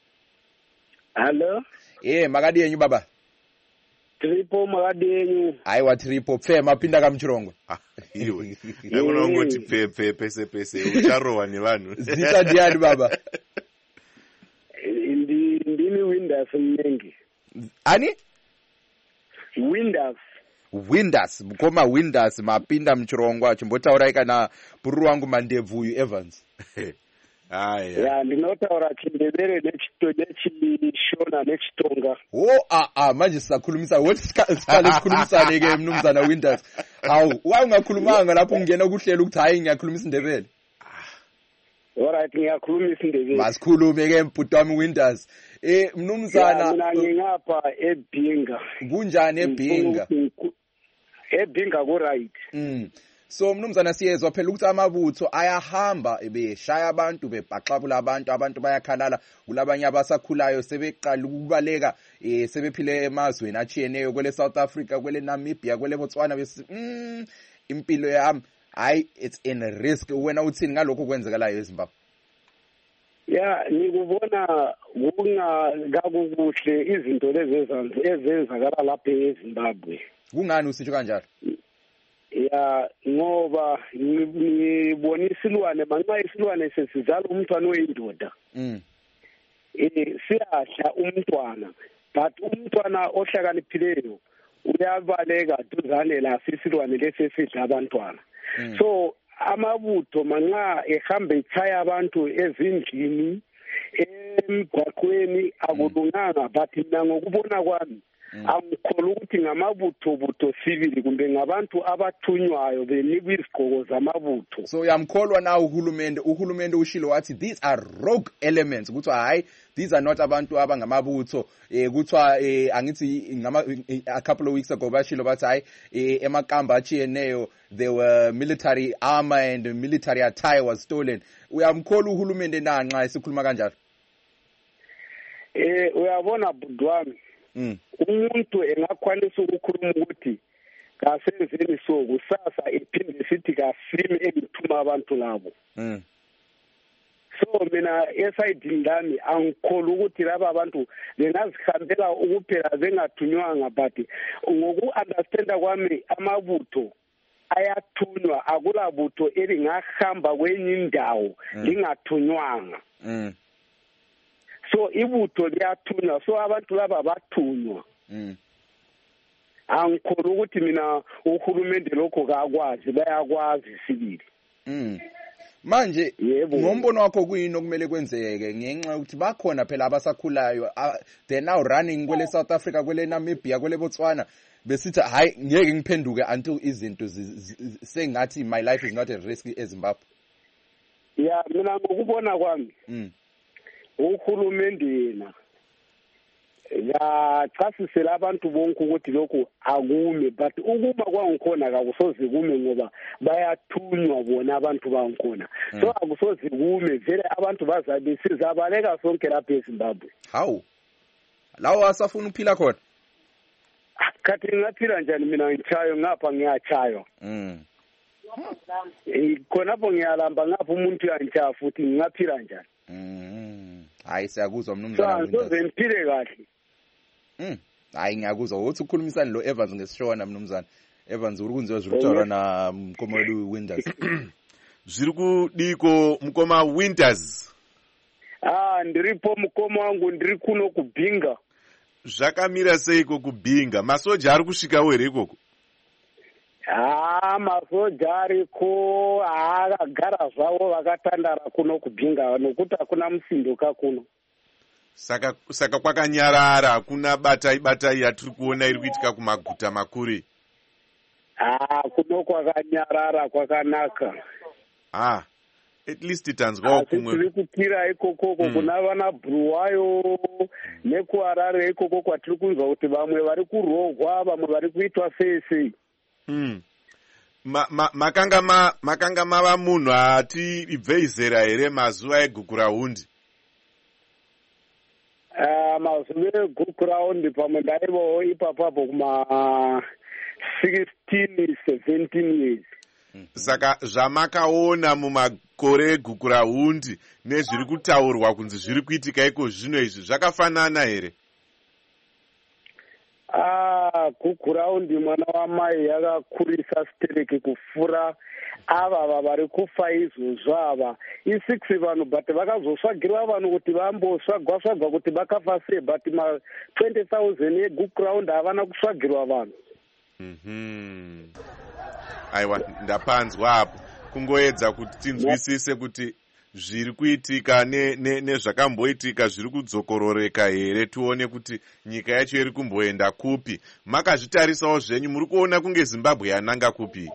Magadi yenyu baba. Tripo magadi yenyu. Aiwa tripo pfe Mapinda kamchirongwa. Iwe. Yakuna ngoti pese ucharowa nevanhu. Zita ndiani baba? Ndini Windows mnengi. Ani? Windows mukoma Windows Mapinda Mchirongwa chimbotaura kana puru wangu mandebvu uyu Evans. Ya ndinotaura chindebere nechishona nechitonga. Manje sisakhulumisa what siqale sikhulumisane ke mnumzana Windows. Hawu ungakhulumanga lapho ungena ukuhlela ukuthi hayi ngiyakhulumisa indebele. Alright ngiyakhulumisa indebele. Masikhulume ke mbhuti wami Windows. Mnumzana mina ngingapha eBhinga. Kunjani eBhinga? eBhinga ku right. So mnumzana siyezwa phela ukuthi amabutho ayahamba beshaya abantu bebhaxabula abantu bayakhalala kulabanye abasakhulayo sebeqala ukubaleka sebephile emazweni achiyeneyo kwele South Africa kwele Namibia kwele Botswana impilo yami it's in risk. Wena uthini ngalokho kwenzekalayo eZimbabwe? Ya nikubona kungakuhle izinto lezi ezenzakala lapha eZimbabwe. Kungani usitsho kanjalo? Ya ngoba ngibona isilwane manxa isilwane sesizala umntwana oyindoda siyahla umntwana but umntwana ohlakaniphileyo uyabaleka duzane la isilwane lesesidla abantwana. So amabutho manxa ehamba echaya abantu ezindlini emgwaqweni akulunganga but mina ngokubona kwami angikholwa ukuthi ngamabutho sivili kumbe ngabantu abathunywayo benikwa izigqoko zamabutho. So yamkholwa na uhulumende ushilo wathi these are rogue elements kuthiwa hayi these are not abantu abangamabutho kuthiwa angithi a couple of weeks ago bashilo bathi hayi emakamba achiyeneyo there were military armor and military attire was stolen. Uyamkholwa uhulumende na nxa esikhuluma kanjalo? Uyabona budwami umuntu engakwanisa ukukhuluma ukuthi kasenzeni so kusasa iphinde sithi kasime engithuma abantu labo. So mina esayidini lami angikholwa ukuthi laba abantu bengazihambela ukuphela bengathunywanga but ngoku-understanda kwami amabutho ayathunywa akulabutho elingahamba kwenye indawo lingathunywanga. So ibutho liyathunywa so abantu laba bathunywa. Angikholwa ukuthi mina uhulumende lokho kakwazi bayakwazi sibili. Manje ngombono wakho kuyini okumele kwenzeke ngenxa ukuthi bakhona phela abasakhulayo they now running kwele South Africa kwele Namibia kwele Botswana besithi hayi ngeke ngiphenduke until izinto sengathi my life is not at risk eZimbabwe? Ya mina ngokubona kwami uhulumende yena yachasisela abantu bonke ukuthi lokhu akume but ukuma kwangikhona akusoze kume ngoba bayathunywa bona abantu bangikhona. So akusoze kume vele abantu bazabe sizabaleka sonke lapha eZimbabwe. Hawu lawo asafuna ukuphila khona? Khathi ngingaphila njani mina ngichayo ngapha ngiyachaywa. Khonapho ngiyalamba ngapha umuntu uyantsha futhi ngingaphila njani? Hayi siyakuzwa mnumzana. So ngiphile kahle. Hayi ngiyakuzwa uthi ukukhulumisana lo Evans ngesishona mnumzana. Evans uri kunziwa zilutshora na Mkomelo Windows. zviri kudiko mukoma Winters? Ndiripo mukoma wangu, ndiri kuno kubhinga. Zvakamira seiko kubhinga? Masoja ari kusvikawo here ikoko? Masoja ariko akagara zvavo vakatandara kuno kubhinga nokuti hakuna musindoka kuno. Saka kwakanyarara, hakuna batai yatiri kuona iri kuitika kumaguta makuru. Kuno kwakanyarara, kwakanaka. At least tanzwawo kumwe. Tiri kukira ikoko kuna vana Buluwayo nekuHarare ikoko kwatiri kunzwa kuti vamwe vari kurohwa, vamwe vari kuitwa sei. Makanga mava munhu ati ibvei zera here mazuva egukurahundi? Mazuva egukurahundi pamwe ndaivawo ipapapo kuma 16, 17 years. Saka zvamakaona mumakore egukurahundi nezviri kutaurwa kunzi zviri kuitika iko zvino izvi zvakafanana here? Gukurahundi mwana wamai yakakurisa stereki kufura ava vari kufa izvozvo ava i6 vanhu, but vakazosvagirwa vanhu kuti vambosvagwa kuti vakafa sei, but 20,000 egukurahundi havana kusvagirwa vanhu. Aiwa, ndapanzwa apo. Kungoedza kuti tinzwisise kuti zviri kuitika nezvakamboitika zviri kudzokororeka here, tione kuti nyika yacho iri kumboenda kupi. Makazvitarisawo zvenyu, muri kuona kunge Zimbabwe yananga kupi?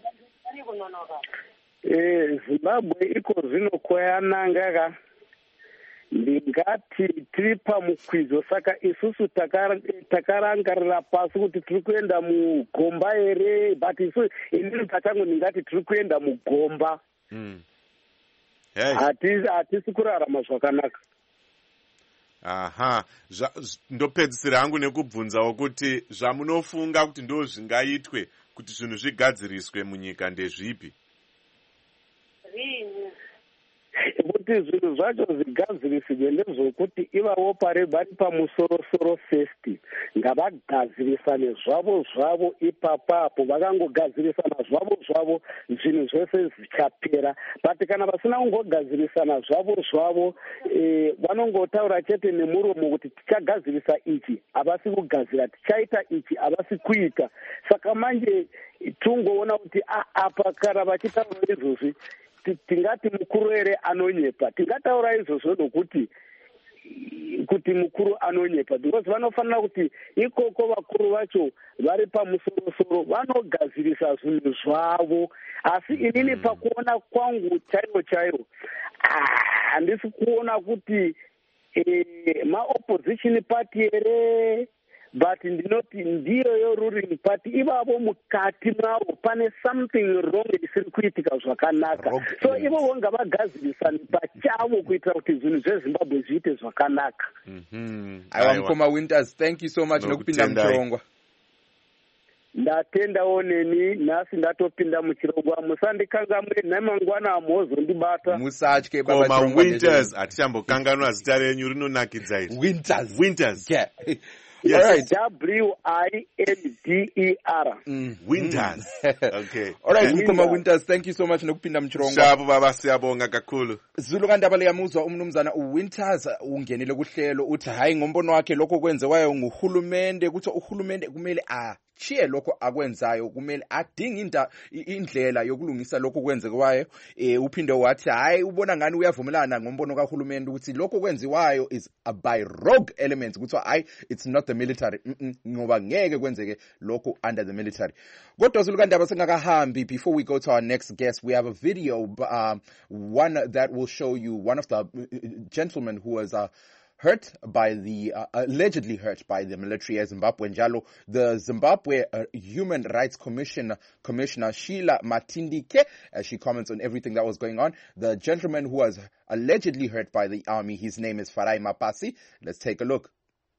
Zimbabwe iko zvino kwayananga ndingati tiri pamukwizo, saka isusu takarangarira pasi kuti tiri kuenda mugomba here, but isu inini pachangu ndingati tiri kuenda mugomba. Hatisi kurarama zvakanaka. Ndopedzisira hangu nekubvunzawo kuti zvamunofunga kuti ndo zvingaitwe kuti zvinhu zvigadziriswe munyika ndezvipi? Kuti zvinhu zvacho zvigadziriswe ndezvokuti ivavo vari pamusoro first ngavagadzirisane zvavo ipapapo. Vakangogadzirisana zvavo zvinhu zvese zvichapera, but kana vasina kungogadzirisana zvavo vanongotaura chete nemuromo kuti tichagadzirisa ichi, havasi kugadzira, tichaita ichi, havasi kuita. Saka manje tungoona kuti apa kana vachitaura izvozvi tingati mukuru here anonyepa. Tingataura izvozvo nokuti kuti mukuru anonyepa, because vanofanira kuti ikoko vakuru vacho vari pamusoro vanogadzirisa zvinhu zvavo. Asi inini pakuona kwangu chaivo handisi kuona kuti maopposition party here, but ndinoti ndiyo ruling party. Ivavo mukati mavo pane something wrong isiri kuitika zvakanaka. So ivo ngavagadzirisane pachavo kuitira kuti zvinhu zveZimbabwe zviite zvakanaka. Aiwa mukoma Winters, thank you so much nokupinda muchirongwa. Ndatendawo neni, nhasi ndatopinda muchirongwa. Musandikangamwe, namangwana hamuzondibata. Musatye baba chirongwa. Winters, hatichambokanganwa zita renyu rinonakidza izvi. Winters. Yeah. Yes. All right. WINDER. Winters. Okay. All right, mukoma Winters, thank you so much nokupinda muchirongwa. Shabu baba siyabonga kakhulu. Zulu kandaba liyamuzwa umnumzana uWinters ungenile kuhlelo uthi hayi ngombono wakhe lokho kwenziwayo nguhulumende, ukuthi uhulumende kumele chiye lokho akwenzayo, kumele adinga indlela yokulungisa lokho kwenzekwayo. Uphinde wathi hayi ubona ngani uyavumelana ngombono kaHulumende ukuthi lokho kwenziwayo is by rogue elements, ukuthi hayi it's not the military, ngoba ngeke kwenzeke lokho under the military. Kodwa Zulu kandaba singakahambi, before we go to our next guest, we have a video, one that will show you one of the gentlemen who was allegedly hurt by the military of Zimbabwe. Njalo, the Zimbabwe Human Rights Commissioner Sheila Matindike, as she comments on everything that was going on. The gentleman who was allegedly hurt by the army, his name is Farai Mapasi. Let's take a look.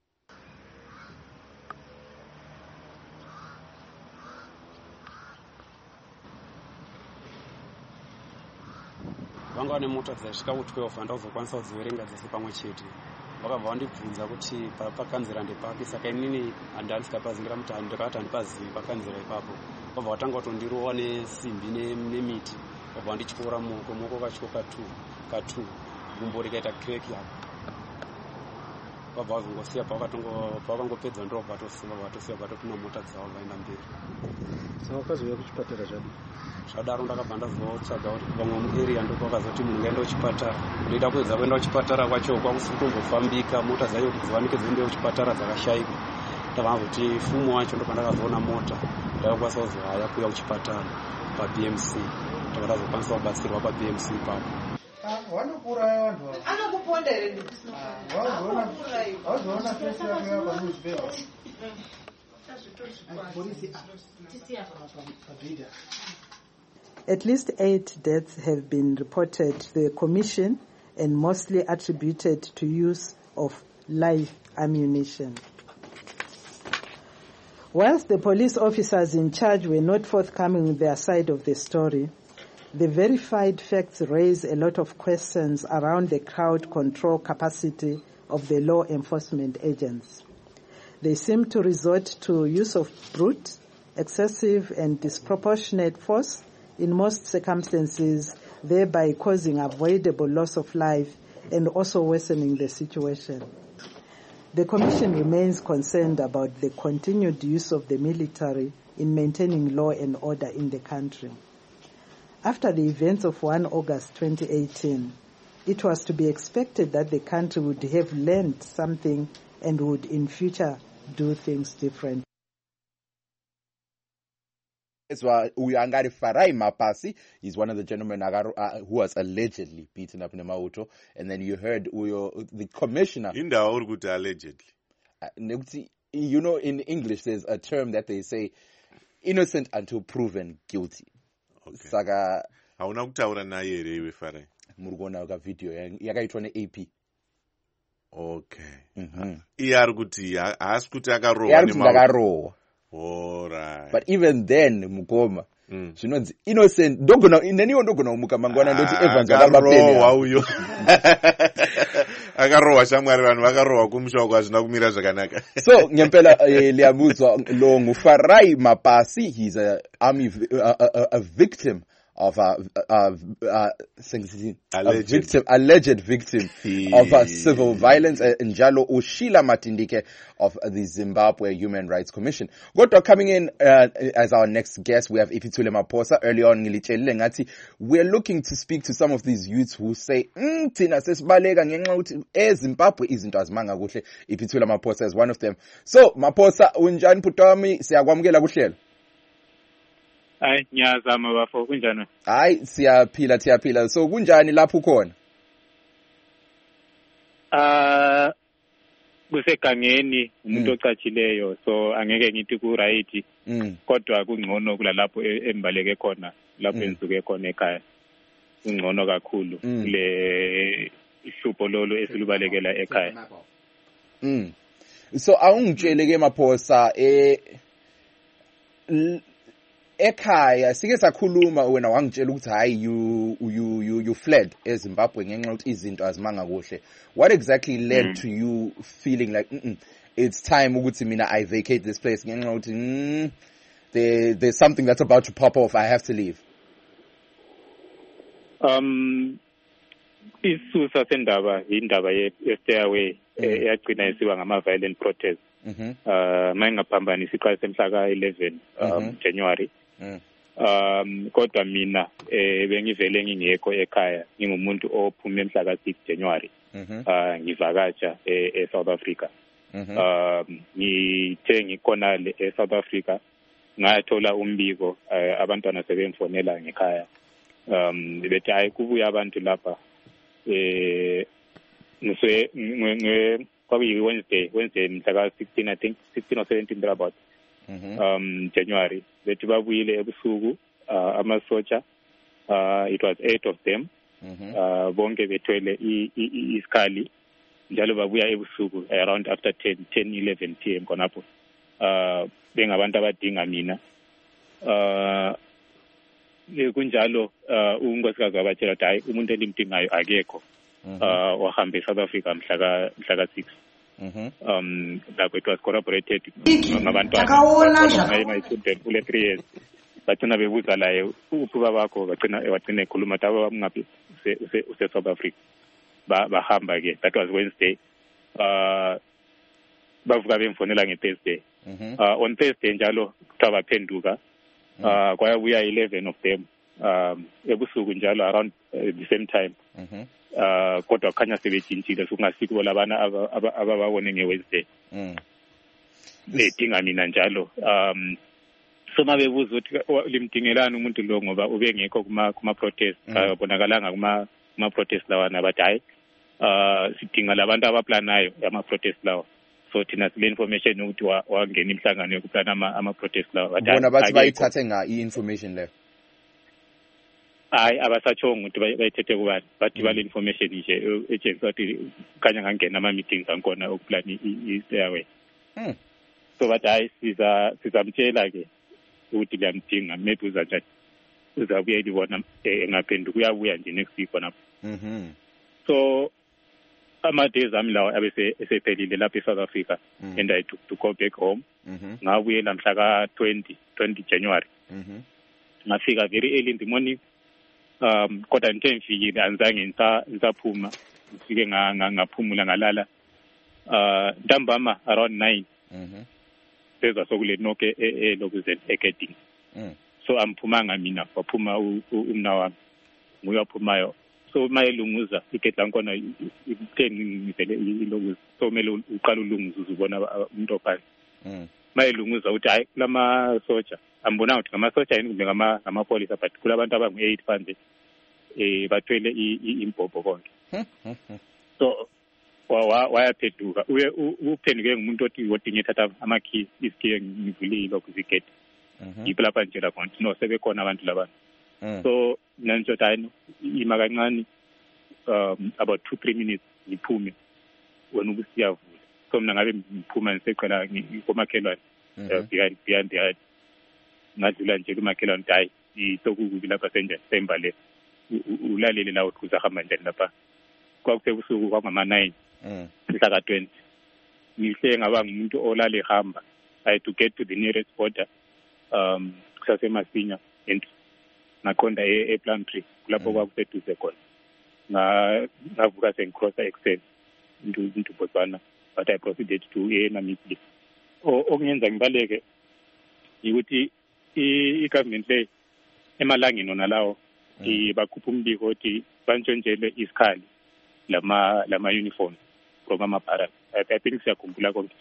vanga vane mota dzasvika ku12 handazokwanisa kudziverenga dzese pamwe chete. Vakabva vandibvunza kuti pakanzira ndepapi, saka inini handandisi ndapazingira mutani, ndakati handipazivi pakanzira ipapo. Vabva vatanga kutondirowa nesimbi nemiti wabva ndichipora muoko kachiko ka2 gumbo rikaita crack yapo vabva vazongosiya pavakangopedza ndo vatosiya vatopinda mota dzavo vaenda mberi. Saka wakazouya kuchipatara zvadaro ndakabva ndazotsvaga kuti pamwe muarea ndo kwakazoti munhu ngaenda kuchipatara. Ndoita kuedza kuenda kuchipatara kwacho kwakusiri kumbofambika, mota dzaiyo kuti dziwanike dziende kuchipatara dzakashayika. Ndabva kuti fumo wacho ndo pandakazoona mota ndakakwanisa kuzohaya kuuya kuchipatara paBMC. Ndabva ndazokwanisa kubatsirwa paBMC ipapo. Wanokuraya vantu ava. Anokuponda here ndi. Hauzoona pesi yako yapa newspaper. At least 8 deaths have been reported to the Commission and mostly attributed to use of live ammunition. Whilst the police officers in charge were not forthcoming with their side of the story, the verified facts raise a lot of questions around the crowd control capacity of the law enforcement agents. They seem to resort to use of brute, excessive and disproportionate force in most circumstances, thereby causing avoidable loss of life and also worsening the situation. The Commission remains concerned about the continued use of the military in maintaining law and order in the country. After the events of 1 August 2018, it was to be expected that the country would have learned something and would in future do things different. Uyangari Farai Mapasi is one of the gentlemen who was allegedly beaten up in Mauto, and then you heard the commissioner. Allegedly. You know, in English, there's a term that they say, innocent until proven guilty. Okay. Saka hauna kutaura naye here iwe Farai? Murikuona ka video yakaitwa neAP. Okay. Iye ari kuti haasi kuti akarohwa nemarohwa. Alright. But even then mukoma zvinonzi innocent neniwo ndogona kumuka mangwana ndoti Evans akarohwa uyo. Akarohwa shamwari, vanhu vakarohwa kumusha uko hazvina kumira zvakanaka. So ngempela liyabudzwa lo nguFarai Mapasi, he's a victim of alleged victim of civil violence, njalo uShila Matindike of the Zimbabwe Human Rights Commission. Kodwa coming in as our next guest, we have Ipitule Maphosa. Early on ngilitshelile ngathi we're looking to speak to some of these youths who say thina sesibaleka ngenxa ukuthi eZimbabwe izinto azimanga kuhle. Ipitule Maphosa is one of them. So Maphosa, unjani bhuti wami, siyakwamukela kuhlelo? Hayi ngiyazama bafo, kunjani? Hayi siyaphila. So kunjani lapho ukhona? Kusegangeni umuntu ocatshileyo, so angeke ngithi ku right. Kodwa kungcono kula lapho embaleke khona, lapho ensuke khona ekhaya. Kungcono kakhulu le ihlupho lolo esilubalekela ekhaya. So awungitshele ke Maphosa ekhaya sike sakhuluma wena wangitshela ukuthi hayi you fled eZimbabwe ngenxa ukuthi izinto azimanga kuhle. What exactly led to you feeling like it's time ukuthi mina I vacate this place ngenxa ukuthi there's something that's about to pop off, I have to leave? Isusa sendaba indaba ye-stairway yagcina isiba ngama-violent protest. Mayingaphambanisa isiqala semhla ka-11 January. Kodwa mina bengivele ngingekho ekhaya, ngingumuntu ophume mhla ka-6 January. Ngivakatsha eSouth Africa. Ngithe ngikhonale eSouth Africa ngathola umbiko, abantwana sebemfonela ngekhaya. Bethi hayi kubuya abantu lapha kwakuyi Wednesday mhla ka-16, I think 16 or 17 thereabout. January bethi babuyile ebusuku, amasotsha, it was 8 of them, bonke bethwele isikhali, njalo babuya ebusuku around after 10-11 PM khonapho, bengabantu abadinga mina. Kunjalo unkosikazi wabatshela ukuthi hayi umuntu elimdingayo akekho, wahambe eSouth Africa mhla ka-6. Like it was corroborated ngabantwana, my children kule 3 years bagcina bebuza laye uphi babakho wagcina ekhuluma ukuthi abangaphi South Africa bahamba ke. That was Wednesday. Bavuka bemfonela ngeThursday. On Thursday njalo kuthiwa baphenduka kwayabuya 11 of them ebusuku njalo around the same time. Kodwa kukhanya sebetshintshile sokungasikho labana abababone ngeWednesday. Bedinga mina njalo so mabebuza ukuthi limdingelana umuntu lo ngoba ubengekho kuma protest abonakalanga kuma protest lawana bathi hayi sidinga labantu abaplanayo ama protest lawa. So thina sile information ukuthi wangena imhlangano yokuplana ama protest lawa bona bathi bayithathe nga i-information leyo. Hayi abasachonga ukuthi bayithethe kubani bathi bale information nje etshengisa ukuthi kanya ngangena ama meetings ankona ukuplana i-stairway. So bathi hayi sizamtshela ke ukuthi liyamdinga maybe uzabuya libona engaphenduka uyabuya nje next week khona. So ama-days ami lawa abese esephelile lapha eSouth Africa and I took to go back home. Ngabuyela mhla ka-20 January. Ngafika very early in the morning. Kodwa nje ngifikile anzange ngisaphuma ngifike ngaphumula ngalala ntambama around 9 sezwa sokule noke elokuzen ekeding. So amphumanga mina waphuma umna wami nguye waphumayo. So mayelunguza igedla ngona itheni ngivele ilokuza so kumele uqala ulunguza uzubona umuntu ophansi. Mayelunguza uthi hayi lama soja ambona ukuthi ngamasoja yini kumbe ngamapolisa but kulabantu abangu-8 phandle bathwele impompo konke. So wayaphenduka uphenduke ngumuntu othi wodinga ethatha amakhi isikhiye ngivulile lokhu zigede yiphi lapha njela khona no sebekhona abantu labantu. So nanso tayino ima kancane about 2-3 minutes ngiphume wena ubusiyavula. So mina ngabe ngiphuma ngiseqela ngomakhelwane behind ngadlula nje kumakhelwane hayi itokukubi lapha semba le ulalele la uthi uzahamba njani lapha kwakusebusuku kwangama-9 mhla ka-20 ngihle ngaba ngumuntu olale ehamba. I had to get to the nearest border kusasemasinya and ngaqonda ePlumtree kulapho kwakuseduze khona ngavuka sengicrossa ekuseni into Botswana but I proceeded to Namibia. Okunyenza ngibaleke ukuthi i-government le emalangeni ona lawo bakhupha umbiko ukuthi bantshontshele isikhali lama uniform from ama-barracks. I think siyakhumbula konke.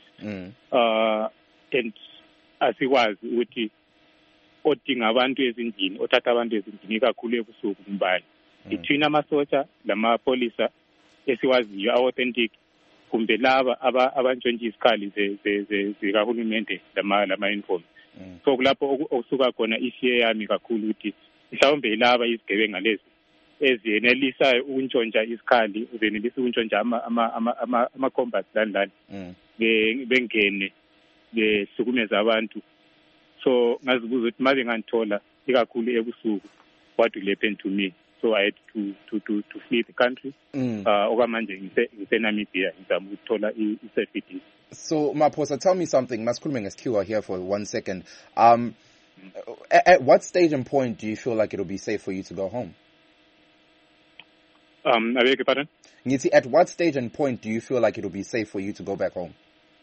And asikwazi ukuthi odinga abantu ezindlini othatha abantu ezindlini kakhulu ebusuku mbali between amasotsha lamapolisa esiwaziyo authentic kumbe laba abantshontsha isikhali zikahulumende lama uniform. So kulapho okusuka khona ishiye yami kakhulu ukuthi mhlawumbe laba izigebenga lezi ezenelisayo ukuntshontsha isikhali zenelisa ukuntshontsha ama-combat landlani bengene behlukumeza abantu. So ngazibuza ukuthi mabe nganthola ikakhulu ebusuku what will happen to me. So I had to flee the country. Okwamanje ngiseNamibia ngizama ukuthola i-safety. So Maphosa, tell me something. Masikhulume ngesikhiwa here for 1 second. At what stage and point do you feel like it'll be safe for you to go home? I beg your pardon? Ngithi, at what stage and point do you feel like it'll be safe for you to go back home?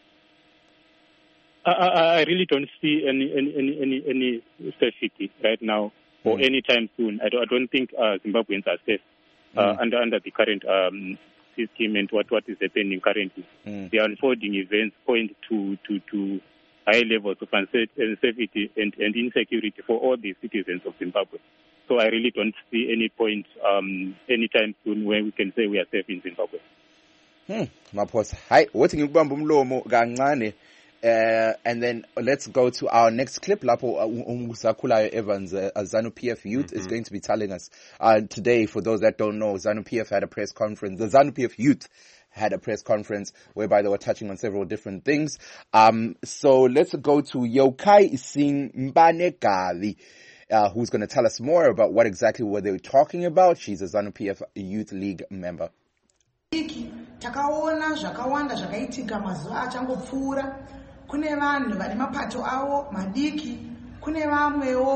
I really don't see any safety right now or anytime soon. I don't think Zimbabweans are safe under the current system and what is happening currently. The unfolding events point to high levels of unsafety and insecurity for all the citizens of Zimbabwe. So I really don't see any point anytime soon where we can say we are safe in Zimbabwe. Maphosa, hayi wothi ngikubamba umlomo kancane. And then let's go to our next clip. Lapho Zakulayo Evans, ZANU-PF youth, is going to be telling us today. For those that don't know, ZANU-PF had a press conference. The ZANU-PF youth had a press conference whereby they were touching on several different things. So let's go to Yokai Singh Mbanegavi, who's going to tell us more about what exactly were they talking about. She's a ZANU-PF Youth League member. Takaona zvakawanda zvakaitika mazuva achangopfuura. Kune vanhu vane mapato avo madiki, kune vamwewo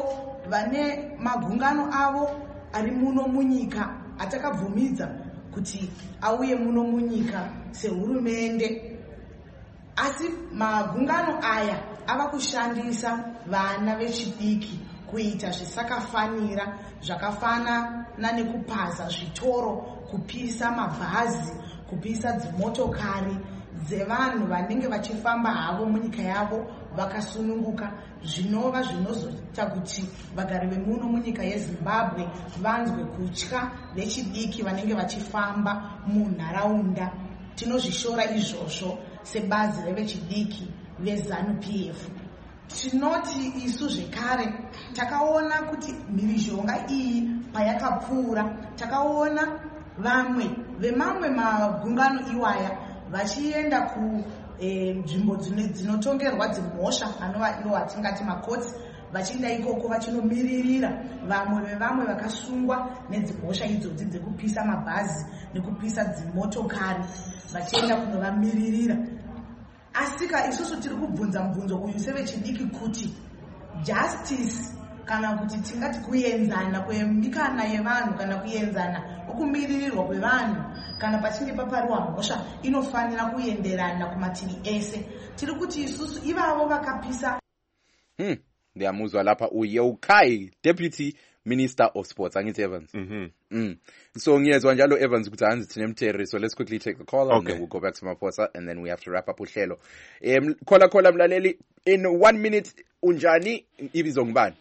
vane magungano avo ari muno munyika atakabvumidza kuti auye muno munyika sehurumende, asi magungano aya ava kushandisa vana vechidiki kuita zvisakafanira zvakafanana nekupaza zvitoro, kupisa mabhazi, kupisa dzimotokari dzevanhu vanenge vachifamba havo munyika yavo vakasununguka, zvinova zvinozoita kuti vagari vemuno munyika yeZimbabwe vanzwe kutya vechidiki vanenge vachifamba munharaunda. Tinozvishora izvozvo sebazi revechidiki veZANU-PF. Tinoti isu zvekare takaona kuti mhirizhonga iyi payakapfuura, takaona vamwe vemamwe magungano iwaya vachienda kunzvimbo dzinotongerwa dzimhosva, anova ivo atingati makotsi, vachienda ikoko vachinomiririra vamwe vevamwe vakasungwa nedzimhosva idzodzi dzekupisa mabhazi nekupisa dzimotokari, vachienda kunovamiririra. Asika isusu tiri kubvunza mubvunzo uyu sevechidiki kuti justice kana kuti tingati kuenzana kwemikana yevanhu kana kuenzana kwekumirirwa kwevanhu kana pachinge papariwa mhosva inofanira kuenderana kumativi ese. Tiri kuti isusu ivavo vakapisa. Ndiyamuzwa lapha uYoukai, Deputy Minister of Sports, angithi Evans. So ngiyezwa njalo Evans ukuthi hanzi sinemteri, so let's quickly take the call and then we'll go back to Maposa and then we have to wrap up uhlelo. Khola mlaleli, in 1 minute unjani ibizo ngubani?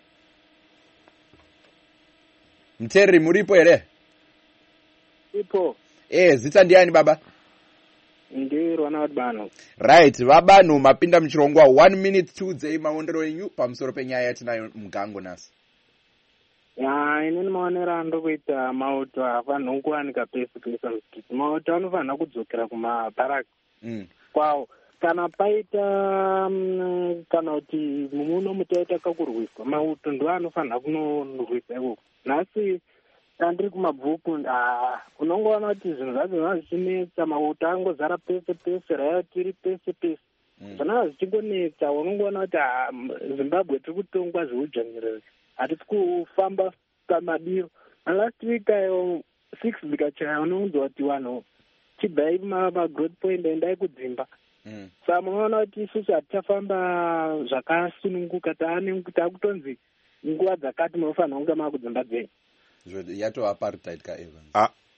Mteri muripo ere? Ipo. Zithandiyani baba? Ndirwana bano. Right, vabanu mapinda mchirongwa 1 minute tudze maondero enyu pamusoro penyaya yatinayo mgango nasi. Inini maonera ndokuita mauto afanhu kuwanika pese mukiti. Mauto anofanira kudzokera kumabharaki kwawo. Kana paita kana kuti muno mutaita kakurwiswa, mauto ndo anofanira kunorwisa ikoko. Nhasi andiri kumabhuku unongoona kuti zvinhu zvacho zvichinetsa, mauto angozara pese pese, raya tiri pese pese. Zvona zvichingonetsa, unongoona kuti Zimbabwe tiri kutongwa zveudzvanyiriri. Hatisi kufamba pamadiro. Last week ayo 6 zikachaya unonzwa kuti vanhu chibhai magrowth point endai kudzimba. Saka munoona kuti isusu hatichafamba zvakasununguka, taakutonzi nguva dzakati munofanira kunge makudzimba dzenyu. Yato apartheid ka Evans.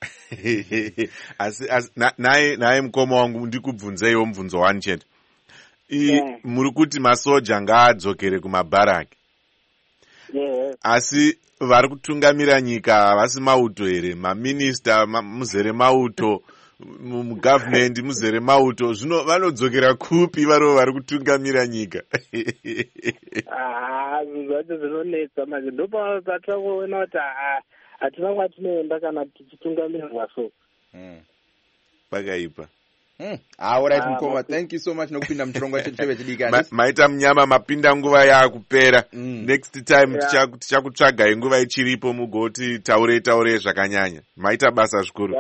Naye mukoma wangu ndikubvunzeiwo mubvunzo wani chete. Muri kuti masoja ngaadzokere kumabharaki. Asi vari kutungamira nyika havasi mauto here? Maminista muzere mauto, mugavhumendi muzere mauto, zvino vanodzokera kupi varivo vari kutungamira nyika? Zvinhu zvacho zvinonetsa manje, ndopatira kuona kuti hatina kwatinoenda kana tichitungamirirwa so. Pakaipa. Alright mkoma, thank you so much nokupinda mchirongwa chetu chevechidiki. Maita mnyama mapinda nguva yakupera. Next time tichakutsvagai nguva ichiripo mugoti taure zvakanyanya. Maita basa zvikuru.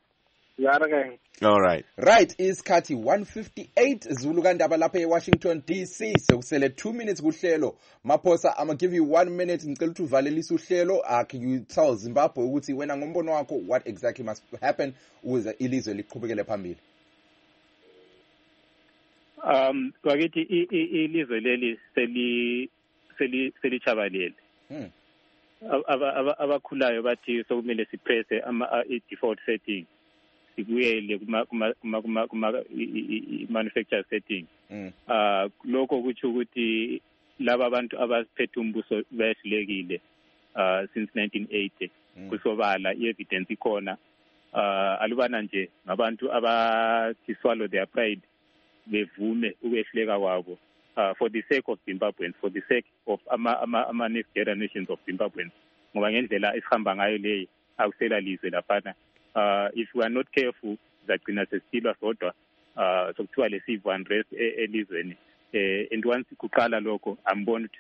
All right, isikhathi 1:58 Zulu kandaba lapha eWashington DC. Sekusele 2 minutes kuhlelo. Maposa, I'm going to give you 1 minute ngicela ukuthi uvalelise uhlelo. Can you tell Zimbabwe ukuthi wena ngombono wakho what exactly must happen ukuze ilizwe liqhubekele phambili? Wakithi ilizwe leli selichabalele. Abakhulayo bathi sokumele sipresse i-default setting. Sikuyele kuma manufacturer setting. Lokho kuthi ukuthi laba abantu abaphethe umbuso bayehlekile since 1980 kusobala i-evidence ikhona. Alubana nje ngabantu abathi swallow their pride bevume ukwehleka kwabo for the sake of Zimbabweans, for the sake of ama next generations of Zimbabweans. Ngoba ngendlela esihamba ngayo leyi akusela lizwe laphana. If we are not careful, zagcina sesilwa sodwa sokuthiwa lesive unrest elizweni. And once kuqala lokho amboni ukuthi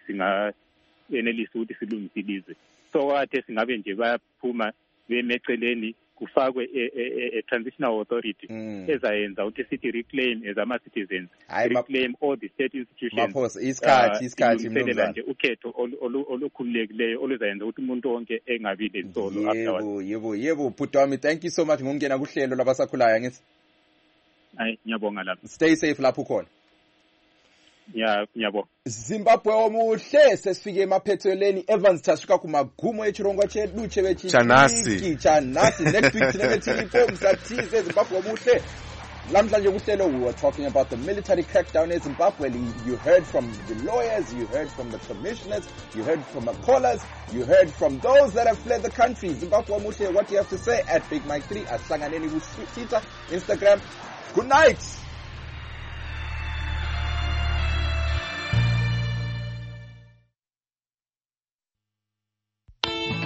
singayenelisa ukuthi silungise ilizwe. So wathi singabe nje bayaphuma bemeceleni kufakwe a transitional authority ezayenza ukuthi sithi reclaim as ama-citizens, reclaim all the state institutions. Isikhathi nje ukhetho olukhululekileyo oluzayenza ukuthi umuntu wonke engabi lesolo afterwards. Yebo bhuti wami, thank you so much ngokungena kuhlelo labasakhulayo ngithi. Hayi, ngiyabonga lapha. Stay safe lapho khona. Ngiyabonga. Zimbabwe omuhle, sesifike emaphethelweni. Evans Tashuka kumagumo echirongwa chedu Chanasi. Next week tinenge tilipo msatize Zimbabwe omuhle. Lamhlanje kuhlelo we were talking about the military crackdown in Zimbabwe. You heard from the lawyers, you heard from the commissioners, you heard from the callers, you heard from those that have fled the country. Zimbabwe omuhle, what do you have to say? At Big Mike 3, at Sanganeni with Twitter, Instagram. Good night.